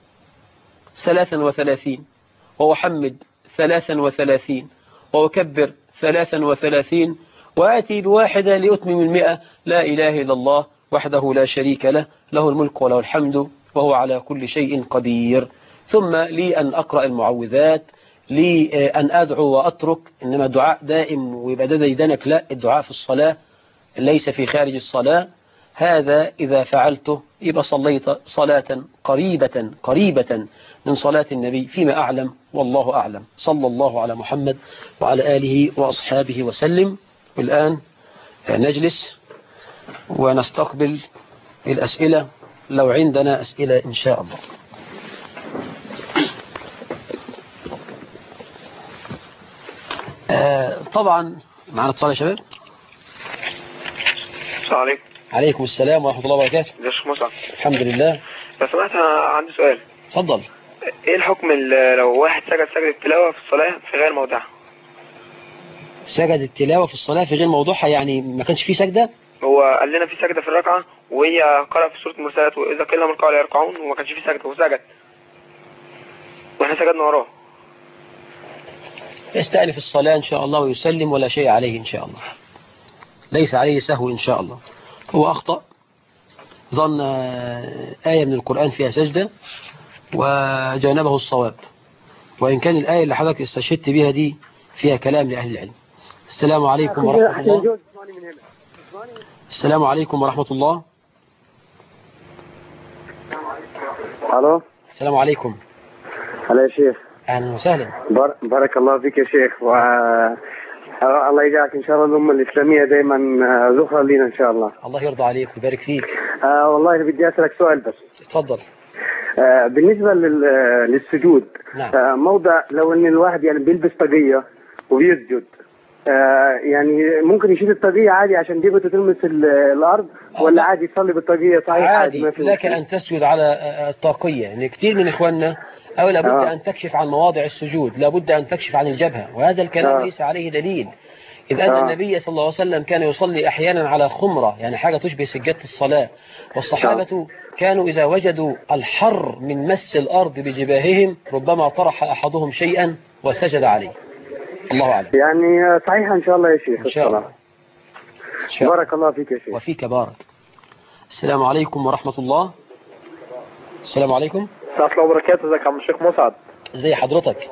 33، وأحمد 33، وأكبر 33، وآتي بواحدة لأتمم 100: لا إله إلا الله وحده لا شريك له، له الملك وله الحمد وهو على كل شيء قدير. ثم لي أن أقرأ المعوذات، لي أن أدعو وأترك، إنما دعاء دائم ويبقى ده ديدنك، لا، الدعاء في الصلاة ليس في خارج الصلاة. هذا إذا فعلته يبقى صليت صلاة قريبة من صلاة النبي فيما أعلم، والله أعلم. صلى الله على محمد وعلى آله وأصحابه وسلم. والآن نجلس ونستقبل الأسئلة لو عندنا أسئلة إن شاء الله. طبعا معنا اتصال يا شباب. السلام عليكم. عليكم السلام ورحمة الله وبركاته. ازيك يا شيخ مصعب؟ الحمد لله. لو سمحت انا عندي سؤال. اتفضل. ايه الحكم لو واحد سجد التلاوة في الصلاة في غير موضعها؟ سجد التلاوة في الصلاة في غير موضوعها يعني ما كانش فيه سجدة؟ هو قال لنا في سجدة في الركعة، وهي قرأ في سورة المرسلات وإذا قيل لهم اركعوا لا يركعون، وما كانش فيه سجدة وسجد واحنا سجدنا وراه. يستأنف الصلاة إن شاء الله ويسلم ولا شيء عليه إن شاء الله، ليس عليه سهو إن شاء الله. هو أخطأ ظن آية من القرآن فيها سجدة وجانبه الصواب، وإن كان الآية اللي حضرتك استشهدت بها دي فيها كلام لأهل العلم. السلام عليكم ورحمة الله. السلام عليكم ورحمة الله. الو. السلام عليكم. هلا يا شيخ. أهلا وسهلا. بارك الله فيك يا شيخ، الله يجعلك ان شاء الله الامه الاسلاميه دائما ذخرا لنا ان شاء الله. الله يرضى عليك ويبارك فيك. والله بدي اسالك سؤال بس. اتفضل. بالنسبه للسجود. نعم. موضع لو ان الواحد يعني بيلبس طاقيه وبيسجد، يعني ممكن يشيل الطاقيه عادي عشان دي بتلمس الارض، ولا عادي يصلي بالطاقيه صحيح عادي؟ لك ان تسجد على الطاقيه، يعني كثير من اخواننا او لابد ان تكشف عن مواضع السجود، لابد ان تكشف عن الجبهه، وهذا الكلام ليس عليه دليل، إذ أن النبي صلى الله عليه وسلم كان يصلي أحيانا على خمرة، يعني حاجة تشبه سجادة الصلاة، والصحابة كانوا إذا وجدوا الحر من مس الأرض بجباههم ربما طرح أحدهم شيئا وسجد عليه. الله أعلم. يعني صحيح إن شاء الله يا شيخ. إن شاء الله. بارك الله فيك يا شيخ. وفيك بارك. السلام عليكم ورحمة الله. السلام عليكم. السلام الله وبركاته. ازيك يا عم الشيخ مسعد؟ ازي حضرتك؟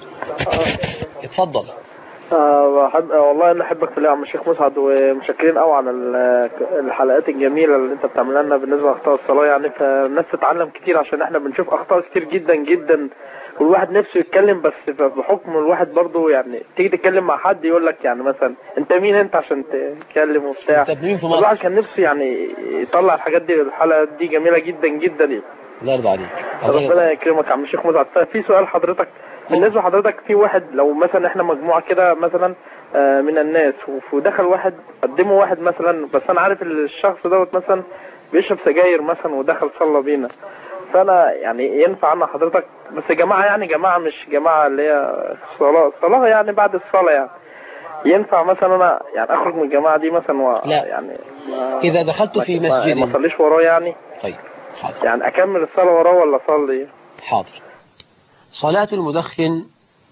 اتفضل. والله انا احبك في الله يا عم الشيخ مسعد، ومشكرين قوي على الحلقات الجميله اللي انت بتعملها لنا بالنسبه لاخطاء الصلاه، يعني فالناس تتعلم كتير، عشان احنا بنشوف اخطاء كتير جدا جدا، والواحد نفسه يتكلم، بس بحكم الواحد برضه يعني تيجي تتكلم مع حد يقول لك يعني مثلا انت مين انت عشان تتكلم وبتاع، الواحد كان نفسه يعني يطلع الحاجات دي. الحلقه دي جميله جدا جدا. الله يرضى عليك. ربنا يكرمك يا عم الشيخ مسعد. في سؤال حضرتك، بالنسبه لحضرتك في واحد، لو مثلا احنا مجموعه كده مثلا من الناس، ودخل واحد قدمه واحد مثلا، بس انا عارف الشخص دوت مثلا بيشرب سجاير مثلا ودخل صلى بينا، فانا يعني ينفع عنا حضرتك، بس جماعه يعني جماعه مش جماعه اللي هي صلاه يعني بعد الصلاه، يعني ينفع مثلا انا يعني اخرج من الجماعه دي مثلا لا. يعني اذا دخلت في مسجد ما اصليش وراه يعني؟ طيب حاضر. يعني اكمل الصلاه وراه ولا اصلي؟ حاضر. صلاة المدخن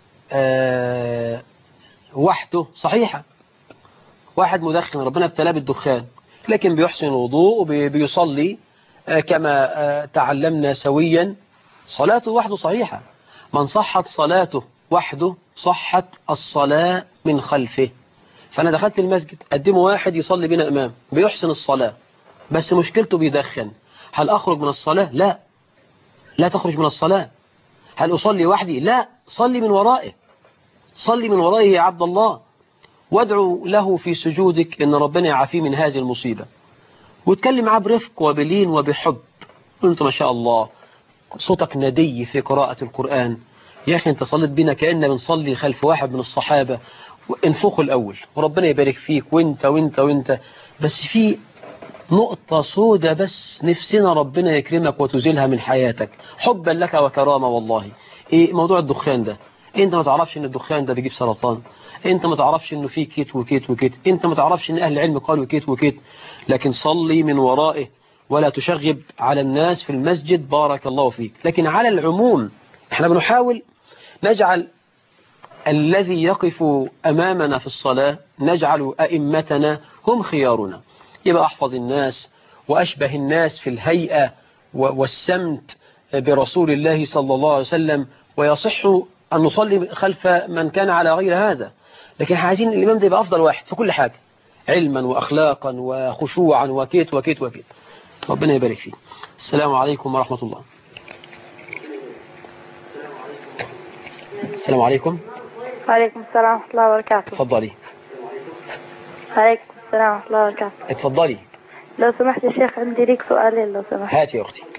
وحده صحيحة. واحد مدخن ربنا ابتلاه بالدخان، لكن بيحسن الوضوء وبيصلي كما تعلمنا سويا، صلاته وحده صحيحة. من صحت صلاته وحده صحت الصلاة من خلفه. فأنا دخلت المسجد قدمه واحد يصلي بنا إمام بيحسن الصلاة، بس مشكلته بيدخن، هل أخرج من الصلاة؟ لا، لا تخرج من الصلاة. هل أصلي وحدي؟ لا، صلي من ورائه، صلي من ورائه يا عبد الله، وادعو له في سجودك إن ربنا يعافيه من هذه المصيبة، واتكلم معاه برفق وبلين وبحب. أنت ما شاء الله صوتك ندي في قراءة القرآن، يا أخي أنت صليت بنا كأننا بنصلي خلف واحد من الصحابة، انفخوا الأول وربنا يبارك فيك، وانت وانت وانت. بس في نقطة سودة بس نفسنا ربنا يكرمك وتزيلها من حياتك حبا لك وكرامة. والله ايه موضوع الدخان ده؟ انت ما تعرفش ان الدخان ده بيجيب سرطان، انت ما تعرفش انه فيه كيت وكيت وكيت، انت ما تعرفش ان اهل العلم قالوا كيت وكيت، لكن صلي من ورائه ولا تشغب على الناس في المسجد. بارك الله فيك. لكن على العموم احنا بنحاول نجعل الذي يقف أمامنا في الصلاة، نجعل أئمتنا هم خيارنا، يبقى أحفظ الناس وأشبه الناس في الهيئة والسمت برسول الله صلى الله عليه وسلم، ويصح أن نصلي خلف من كان على غير هذا. لكن عايزين الإمام ده يبقى أفضل واحد في كل حاجة، علما وأخلاقا وخشوعا وكيت وكيت وكيت. ربنا يبارك فيه. السلام عليكم ورحمة الله. السلام عليكم. وعليكم السلام ورحمة الله وبركاته. اتفضلي. وعليكم السلام ورحمة الله وبركاته. اتفضلي. لو سمحت يا شيخ عندي ليك سؤالين لو سمحت. هات يا أختي.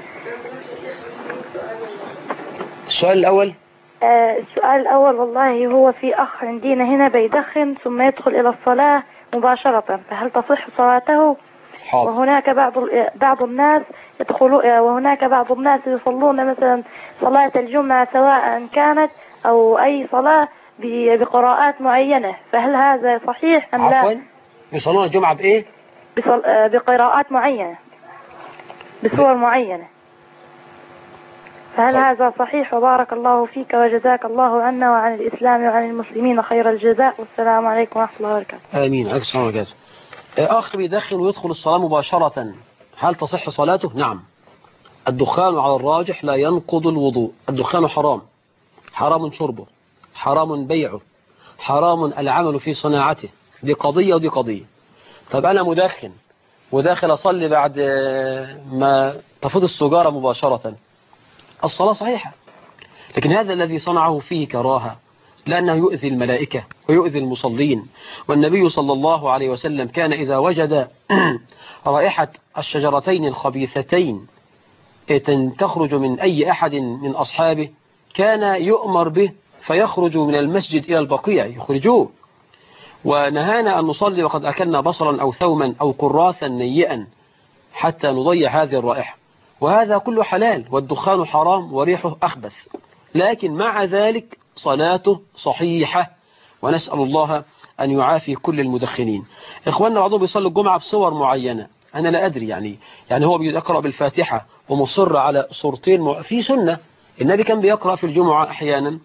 السؤال الأول. السؤال الأول، والله هو في أخ عندنا هنا بيدخن ثم يدخل إلى الصلاة مباشرة، فهل تصح صلاته؟ حاضر. وهناك بعض الناس يدخلون، وهناك بعض الناس يصلون مثلا صلاة الجمعة سواء كانت أو أي صلاة بقراءات معينة، فهل هذا صحيح أم لا؟ عفوا، يصلون الجمعة بإيه؟ بقراءات معينة، بصور معينة، فهل هذا صحيح؟ وبارك الله فيك وجزاك الله عنا وعن الإسلام وعن المسلمين خير الجزاء، والسلام عليكم ورحمة الله وبركاته. آمين. عليكم السلام وبركاته. أخ بيدخن ويدخل الصلاة مباشرة، هل تصح صلاته؟ نعم. الدخان على الراجح لا ينقض الوضوء. الدخان حرام، حرام شربه، حرام بيعه، حرام العمل في صناعته. دي قضية ودي قضية. طب أنا مدخن وداخل أصلي بعد ما تفوت السجارة مباشرة، الصلاة صحيحة. لكن هذا الذي صنعه فيه كراهة، لأنه يؤذي الملائكة ويؤذي المصلين. والنبي صلى الله عليه وسلم كان إذا وجد رائحة الشجرتين الخبيثتين تخرج من أي أحد من أصحابه كان يؤمر به فيخرج من المسجد إلى البقيع يخرجوه. ونهانا أن نصلي وقد أكلنا بصرا أو ثوما أو كراثا نيئا حتى نضيع هذه الرائحة. وهذا كله حلال، والدخان حرام وريحه أخبث، لكن مع ذلك صلاته صحيحة، ونسأل الله أن يعافي كل المدخنين. إخواننا بعضهم بيصلوا الجمعة بصور معينة، أنا لا أدري يعني هو بيقرأ بالفاتحة ومصر على صورتين في سنة. النبي كان بيقرأ في الجمعة أحيانا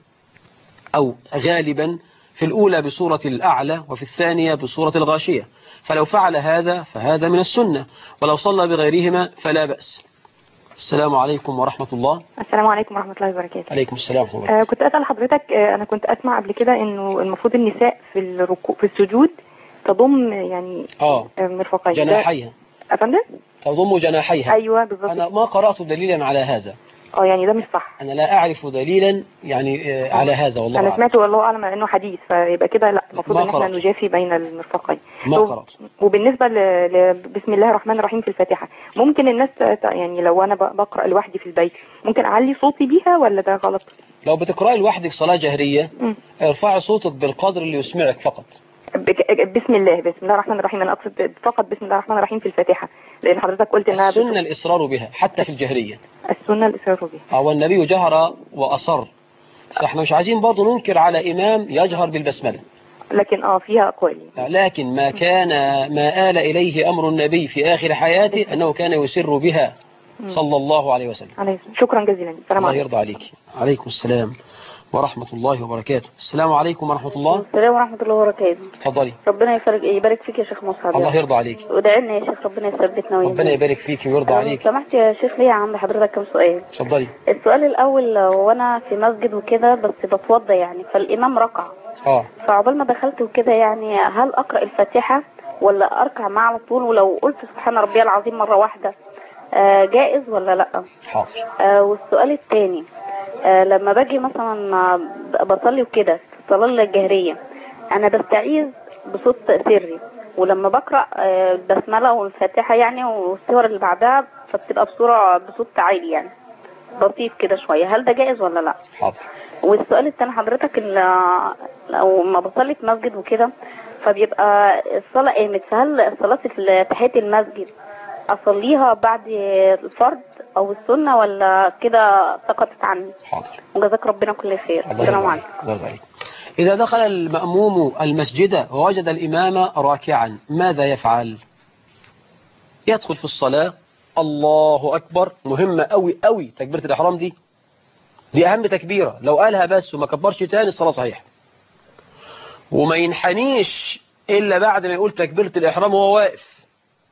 أو غالبا في الأولى بصورة الأعلى وفي الثانية بصورة الغاشية، فلو فعل هذا فهذا من السنة، ولو صلى بغيرهما فلا بأس. السلام عليكم ورحمة الله. السلام عليكم ورحمة الله وبركاته. عليكم السلام ورحمة الله. كنت أسأل حضرتك، أنا كنت أسمع قبل كده إنه المفروض النساء في الركوع في السجود تضم يعني مرفقين جناحيها. أفندم؟ تضم جناحيها. أيوة بالضبط. أنا ما قرأت دليلا على هذا. يعني ده مش صح. أنا لا أعرف دليلا يعني على هذا والله. أنا سمعته والله أعلم إنه حديث، فيبقى كده لا، المفروض إن احنا نجافي بين المرفقين. ما قرأت. وبالنسبة بسم الله الرحمن الرحيم في الفاتحة، ممكن الناس يعني لو أنا بقرأ لوحدي في البيت ممكن أعلي صوتي بيها ولا ده غلط؟ لو بتقرأي لوحدك صلاة جهرية ارفعي صوتك بالقدر اللي يسمعك فقط. بسم الله الرحمن الرحيم. أنا أقصد فقط بسم الله الرحمن الرحيم في الفاتحة، لأن حضرتك قلت إنها السنة الإصرار بها حتى في الجهرية. السنة الإصرار بها. والنبي جهر وأصر، فإحنا مش عايزين برضه ننكر على إمام يجهر بالبسملة، لكن فيها أقوال. لكن ما آل إليه أمر النبي في آخر حياته أنه كان يسر بها صلى الله عليه وسلم. شكرا جزيلا. السلام عليكم. الله يرضى عليك. عليكم السلام ورحمة الله وبركاته. السلام عليكم ورحمة الله. السلام ورحمة الله وبركاته. اتفضلي. ربنا يبارك فيك يا شيخ مصعب. الله يرضى عليك. ودعي لنا يا شيخ ربنا يثبتنا ويهدينا. ربنا يبارك فيك ويرضى عليك. لو سمحت يا شيخ ليا عند حضرتك كم سؤال. اتفضلي. السؤال الأول، وانا في مسجد وكده بس بتوضى يعني، فالإمام ركع. فعقبال ما دخلت وكده يعني، هل أقرأ الفاتحة ولا أركع معه على طول؟ ولو قلت سبحان ربي العظيم مرة واحدة جائز ولا لا؟ حاضر. والسؤال الثاني، لما باجي مثلا بصلي وكده في الصلاة الجهرية انا بستعيذ بصوت سري، ولما بقرأ البسملة والفاتحة يعني والسور اللي بعدها فبتبقى بصوت عالي يعني بسيط كده شوية، هل ده جائز ولا لا؟ حاضر. والسؤال الثاني حضرتك، لو ما بصلي في مسجد وكده فبيبقى الصلاة قامت، فهل صلاة تحية المسجد أصليها بعد الفرض أو السنة ولا كده سقطت عني؟ حاضر. وجزاك ربنا كل خير. السلام عليكم. إذا دخل المأموم المسجد ووجد الإمام راكعا ماذا يفعل؟ يدخل في الصلاة الله أكبر. مهمة أوي أوي تكبيرة الإحرام دي أهم تكبيرة، لو قالها بس وما كبرش تاني الصلاة صحيحة. وما ينحنيش إلا بعد ما يقول تكبيرة الإحرام وهو واقف.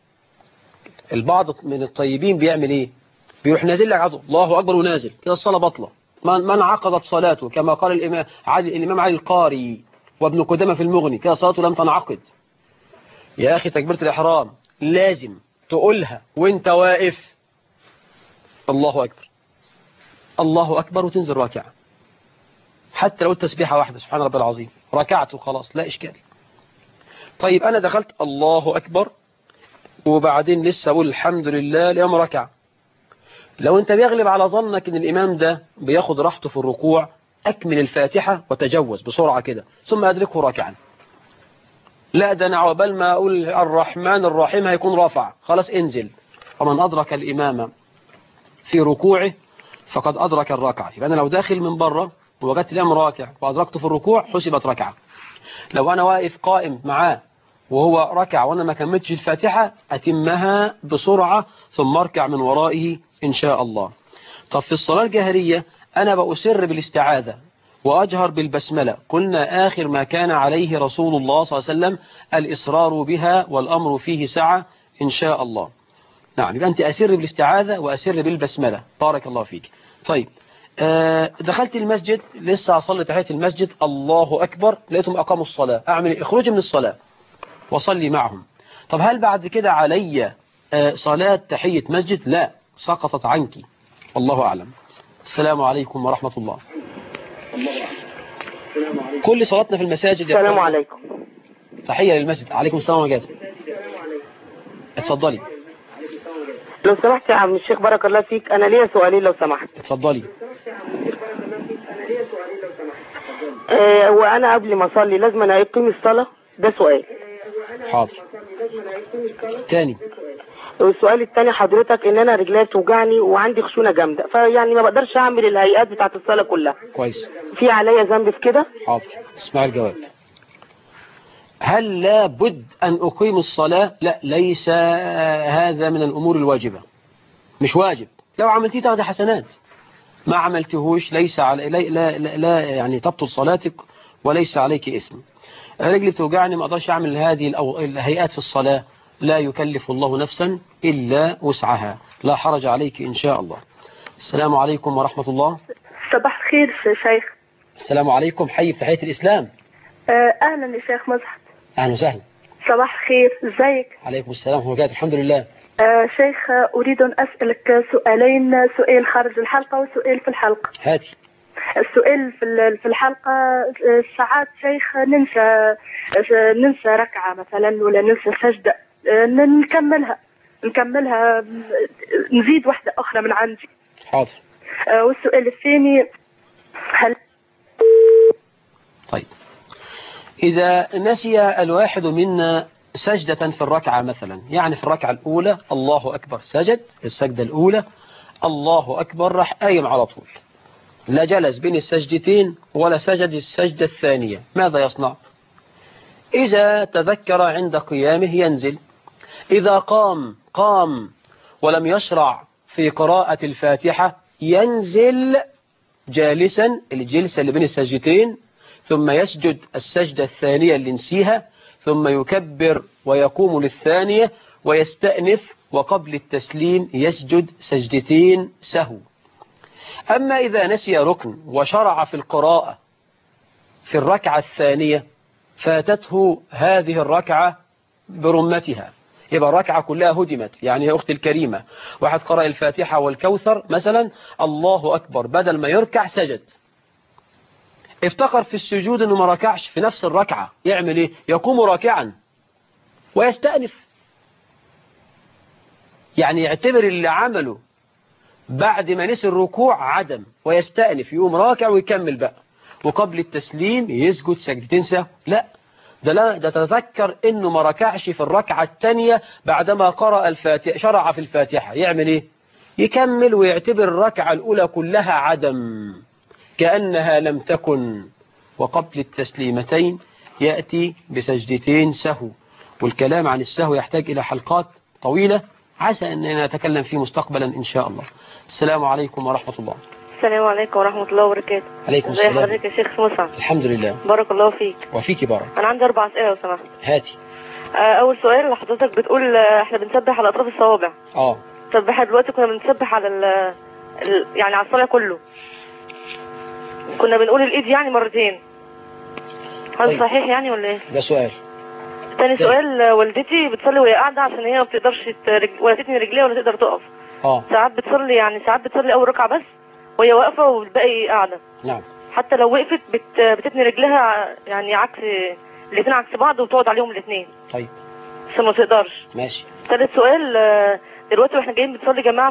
البعض من الطيبين بيعمل إيه؟ بيروح نازل لك عضو الله أكبر ونازل كده الصلاة بطلة. من عقدت صلاته كما قال الإمام علي القاري وابن قدامة في المغني كده صلاته لم تنعقد. يا أخي تكبيرة الإحرام لازم تقولها وانت واقف الله أكبر الله أكبر وتنزل راكعة، حتى لو التسبيحة واحدة سبحان ربي العظيم ركعت وخلاص لا إشكال. طيب أنا دخلت الله أكبر وبعدين لسه أقول الحمد لله ليوم ركع. لو أنت بيغلب على ظنك أن الإمام ده بياخد راحته في الركوع أكمل الفاتحة وتجوز بسرعة كده ثم أدركه راكعا. لا ده أنا عقبال ما أقول الرحمن الرحيم هيكون رافع خلاص انزل. ومن أدرك الإمام في ركوعه فقد أدرك الركعة. يبقى أنا لو داخل من بره ووجدت الإمام راكع وأدركته في الركوع حسبت ركعة. لو أنا واقف قائم معاه وهو ركع وأنا ما كملتش الفاتحة أتمها بسرعة ثم أركع من ورائه إن شاء الله. طب في الصلاة الجهرية أنا بأسر بالاستعاذة وأجهر بالبسملة. قلنا آخر ما كان عليه رسول الله صلى الله عليه وسلم الإصرار بها والأمر فيه سعة إن شاء الله. نعم، يبقى أنت أسر بالاستعاذة وأسر بالبسملة. بارك الله فيك. طيب دخلت المسجد، لسه أصلي تحية المسجد، الله أكبر، لقيتهم أقاموا الصلاة، أعمل إيه؟ اخرجي من الصلاة وصلي معهم. طب هل بعد كده علي صلاة تحية مسجد؟ لا، سقطت عنك، الله أعلم. السلام عليكم ورحمة الله. كل صلاتنا في المساجد. السلام عليكم. تحية للمسجد. عليكم السلام وبركاته. اتفضلي. لو سمحت يا عم الشيخ بارك الله فيك، أنا ليا سؤالين لو سمحت. اتفضلي. وأنا قبل ما أصلي لازم أنا أقيم الصلاة؟ ده سؤال. حاضر. الثاني. والسؤال الثاني حضرتك إن أنا رجلي توجعني وعندي خشونة جامدة، فيعني ما بقدرش أعمل الهيئات بتاعت الصلاة كلها. كويس. في عليا ذنب في كده؟ حاضر، اسمع الجواب. هل لا بد أن أقيم الصلاة؟ لا، ليس هذا من الأمور الواجبة، مش واجب. لو عملتيه تاخد حسنات، ما عملتهوش ليس على لا يعني تبطل صلاتك وليس عليك إثم. رجلي بتوجعني ما أقدرش أعمل هذه الهيئات في الصلاة، لا يكلف الله نفسا إلا وسعها، لا حرج عليك إن شاء الله. السلام عليكم ورحمة الله. صباح الخير شيخ. السلام عليكم، حي بتحية الإسلام. أهلا يا شيخ مزحت. أهلا وسهلا. صباح الخير، ازيك؟ عليكم السلام ورحمة الله. الحمد لله. شيخ أريد أن أسألك سؤالين، سؤال خارج الحلقة وسؤال في الحلقة. هاتي. السؤال في الحلقة، ساعات شيخ ننسى ركعة مثلا ولا ننسى سجدة، نكملها نزيد واحدة أخرى من عندي. حاضر. والسؤال الثاني، هل طيب إذا نسي الواحد منا سجدة في الركعة مثلا، يعني في الركعة الأولى الله أكبر سجد السجدة الأولى، الله أكبر راح قايم على طول، لا جلس بين السجدتين ولا سجد السجدة الثانية، ماذا يصنع؟ إذا تذكر عند قيامه ينزل، إذا قام ولم يشرع في قراءة الفاتحة ينزل جالسا الجلسة اللي بين السجدتين، ثم يسجد السجدة الثانية اللي نسيها، ثم يكبر ويقوم للثانية ويستأنف، وقبل التسليم يسجد سجدتين سهو. أما إذا نسي ركن وشرع في القراءة في الركعة الثانية فاتته هذه الركعة برمتها، يبقى الركعة كلها هدمت. يعني يا أختي الكريمة، واحد قرأ الفاتحة والكوثر مثلا، الله أكبر، بدل ما يركع سجد، افتكر في السجود انه ما ركعش في نفس الركعة، يعمل ايه؟ يقوم راكعا ويستأنف، يعني يعتبر اللي عمله بعد ما نسي الركوع عدم ويستأنف، يقوم راكع ويكمل بقى، وقبل التسليم يسجد سجدتين سهو. لا، ده تذكر انه ما ركعش في الركعة الثانية بعدما قرأ الفاتحة، شرع في الفاتحة، يعمل ايه؟ يكمل ويعتبر الركعة الأولى كلها عدم كأنها لم تكن، وقبل التسليمتين يأتي بسجدتين سهو. والكلام عن السهو يحتاج إلى حلقات طويلة، عسى أننا نتكلم فيه مستقبلا إن شاء الله. السلام عليكم ورحمة الله. السلام عليكم ورحمة الله وبركاته. عليكم السلام. ازي حضرتك يا شيخ مصعب؟ الحمد لله. بارك الله فيك. وفيك بارك. أنا عندي 4 أسئلة لو سمحت. هاتي. أول سؤال، حضرتك بتقول احنا بنسبح على أطراف الصوابع. سبحنا دلوقتي كنا بنسبح على يعني على الصلاة كله كنا بنقول الإيد يعني مرتين، هل طيب. صحيح يعني ولا ايه؟ ده سؤال. تاني سؤال، والدتي بتصلي وهي قاعدة عشان هي ما بتقدرش ولا تتني رجليها ولا تقدر تقف. ساعات بتصلي أول ركعة بس وهي واقفة والباقي قاعدة. نعم. حتى لو وقفت بتتني رجلها يعني عكس الاثنين عكس بعض وتقعد عليهم الاثنين. طيب. بس ما تقدرش. ماشي. ثالث سؤال، دلوقتي واحنا جايين بنصلي جماعة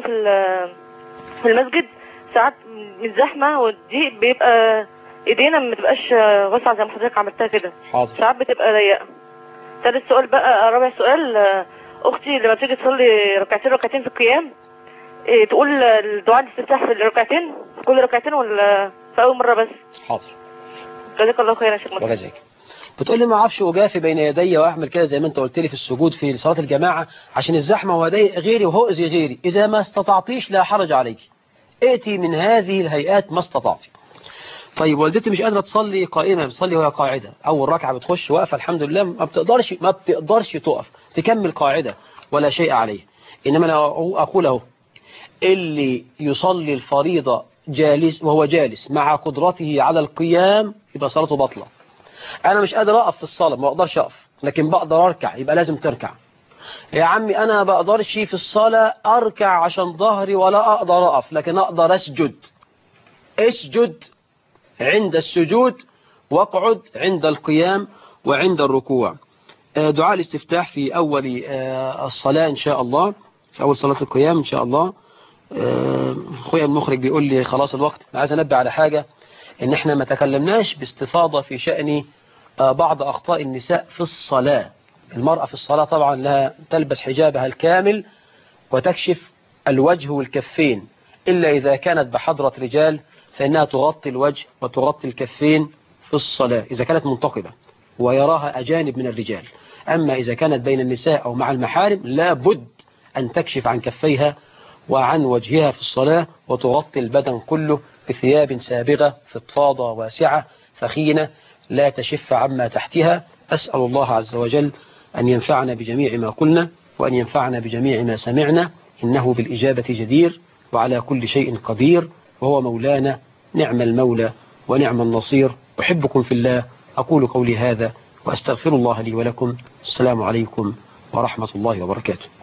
في المسجد، ساعات من زحمة والضيق بيبقى ايدينا ما بتبقاش واسعة زي ما حضرتك عملتها كده. حاضر. ساعات بتبقى ضيقة. ثالث سؤال بقى، رابع سؤال، اختي لما بتيجي تصلي ركعتين في القيام، تقول الدعاء الاستفتاح في الركعتين في كل ركعتين ولا في اول مرة بس؟ حاضر. جزاك الله خير يا شيخ مصطفى. وجزاك. بتقول لي ما اعرفش اجافي بين يدي واعمل كده زي ما انت قلت لي في السجود في صلاة الجماعة عشان الزحمة وهضايق غيري وهؤذي غيري. اذا ما استطعتيش لا حرج عليك، ائتي من هذه الهيئات ما استطعتي. طيب والدتي مش قادرة تصلي قائمة، بتصلي وهي قاعدة، اول ركعة بتخش واقفة الحمد لله، ما بتقدرش تقف، تكمل قاعدة ولا شيء عليه. إنما أنا أقوله اللي يصلي الفريضة جالس وهو جالس مع قدرته على القيام يبقى صلاته باطلة. أنا مش قادر أقف في الصلاة، ما أقدرش أقف، لكن بقدر أركع، يبقى لازم تركع. يا عمي أنا بقدرش في الصلاة أركع عشان ظهري ولا أقدر أقف، لكن أقدر أسجد. اسجد عند السجود واقعد عند القيام وعند الركوع. دعاء الاستفتاح في أول الصلاة إن شاء الله، في أول صلاة القيام إن شاء الله. أخويا المخرج بيقول لي خلاص الوقت. أنا عايز أنبه على حاجة، إن إحنا ما تكلمناش باستفاضة في شأن بعض أخطاء النساء في الصلاة. المرأة في الصلاة طبعا لها تلبس حجابها الكامل وتكشف الوجه والكفين، إلا إذا كانت بحضرة رجال فإنها تغطي الوجه وتغطي الكفين في الصلاة إذا كانت منتقبة ويراها أجانب من الرجال. أما إذا كانت بين النساء أو مع المحارم لا بد أن تكشف عن كفيها وعن وجهها في الصلاة، وتغطي البدن كله بثياب سابغة فضفاضة واسعة ثخينة لا تشف عما تحتها. أسأل الله عز وجل أن ينفعنا بجميع ما قلنا، وأن ينفعنا بجميع ما سمعنا، إنه بالإجابة جدير وعلى كل شيء قدير، وهو مولانا نعم المولى ونعم النصير. أحبكم في الله. أقول قولي هذا وأستغفر الله لي ولكم. السلام عليكم ورحمة الله وبركاته.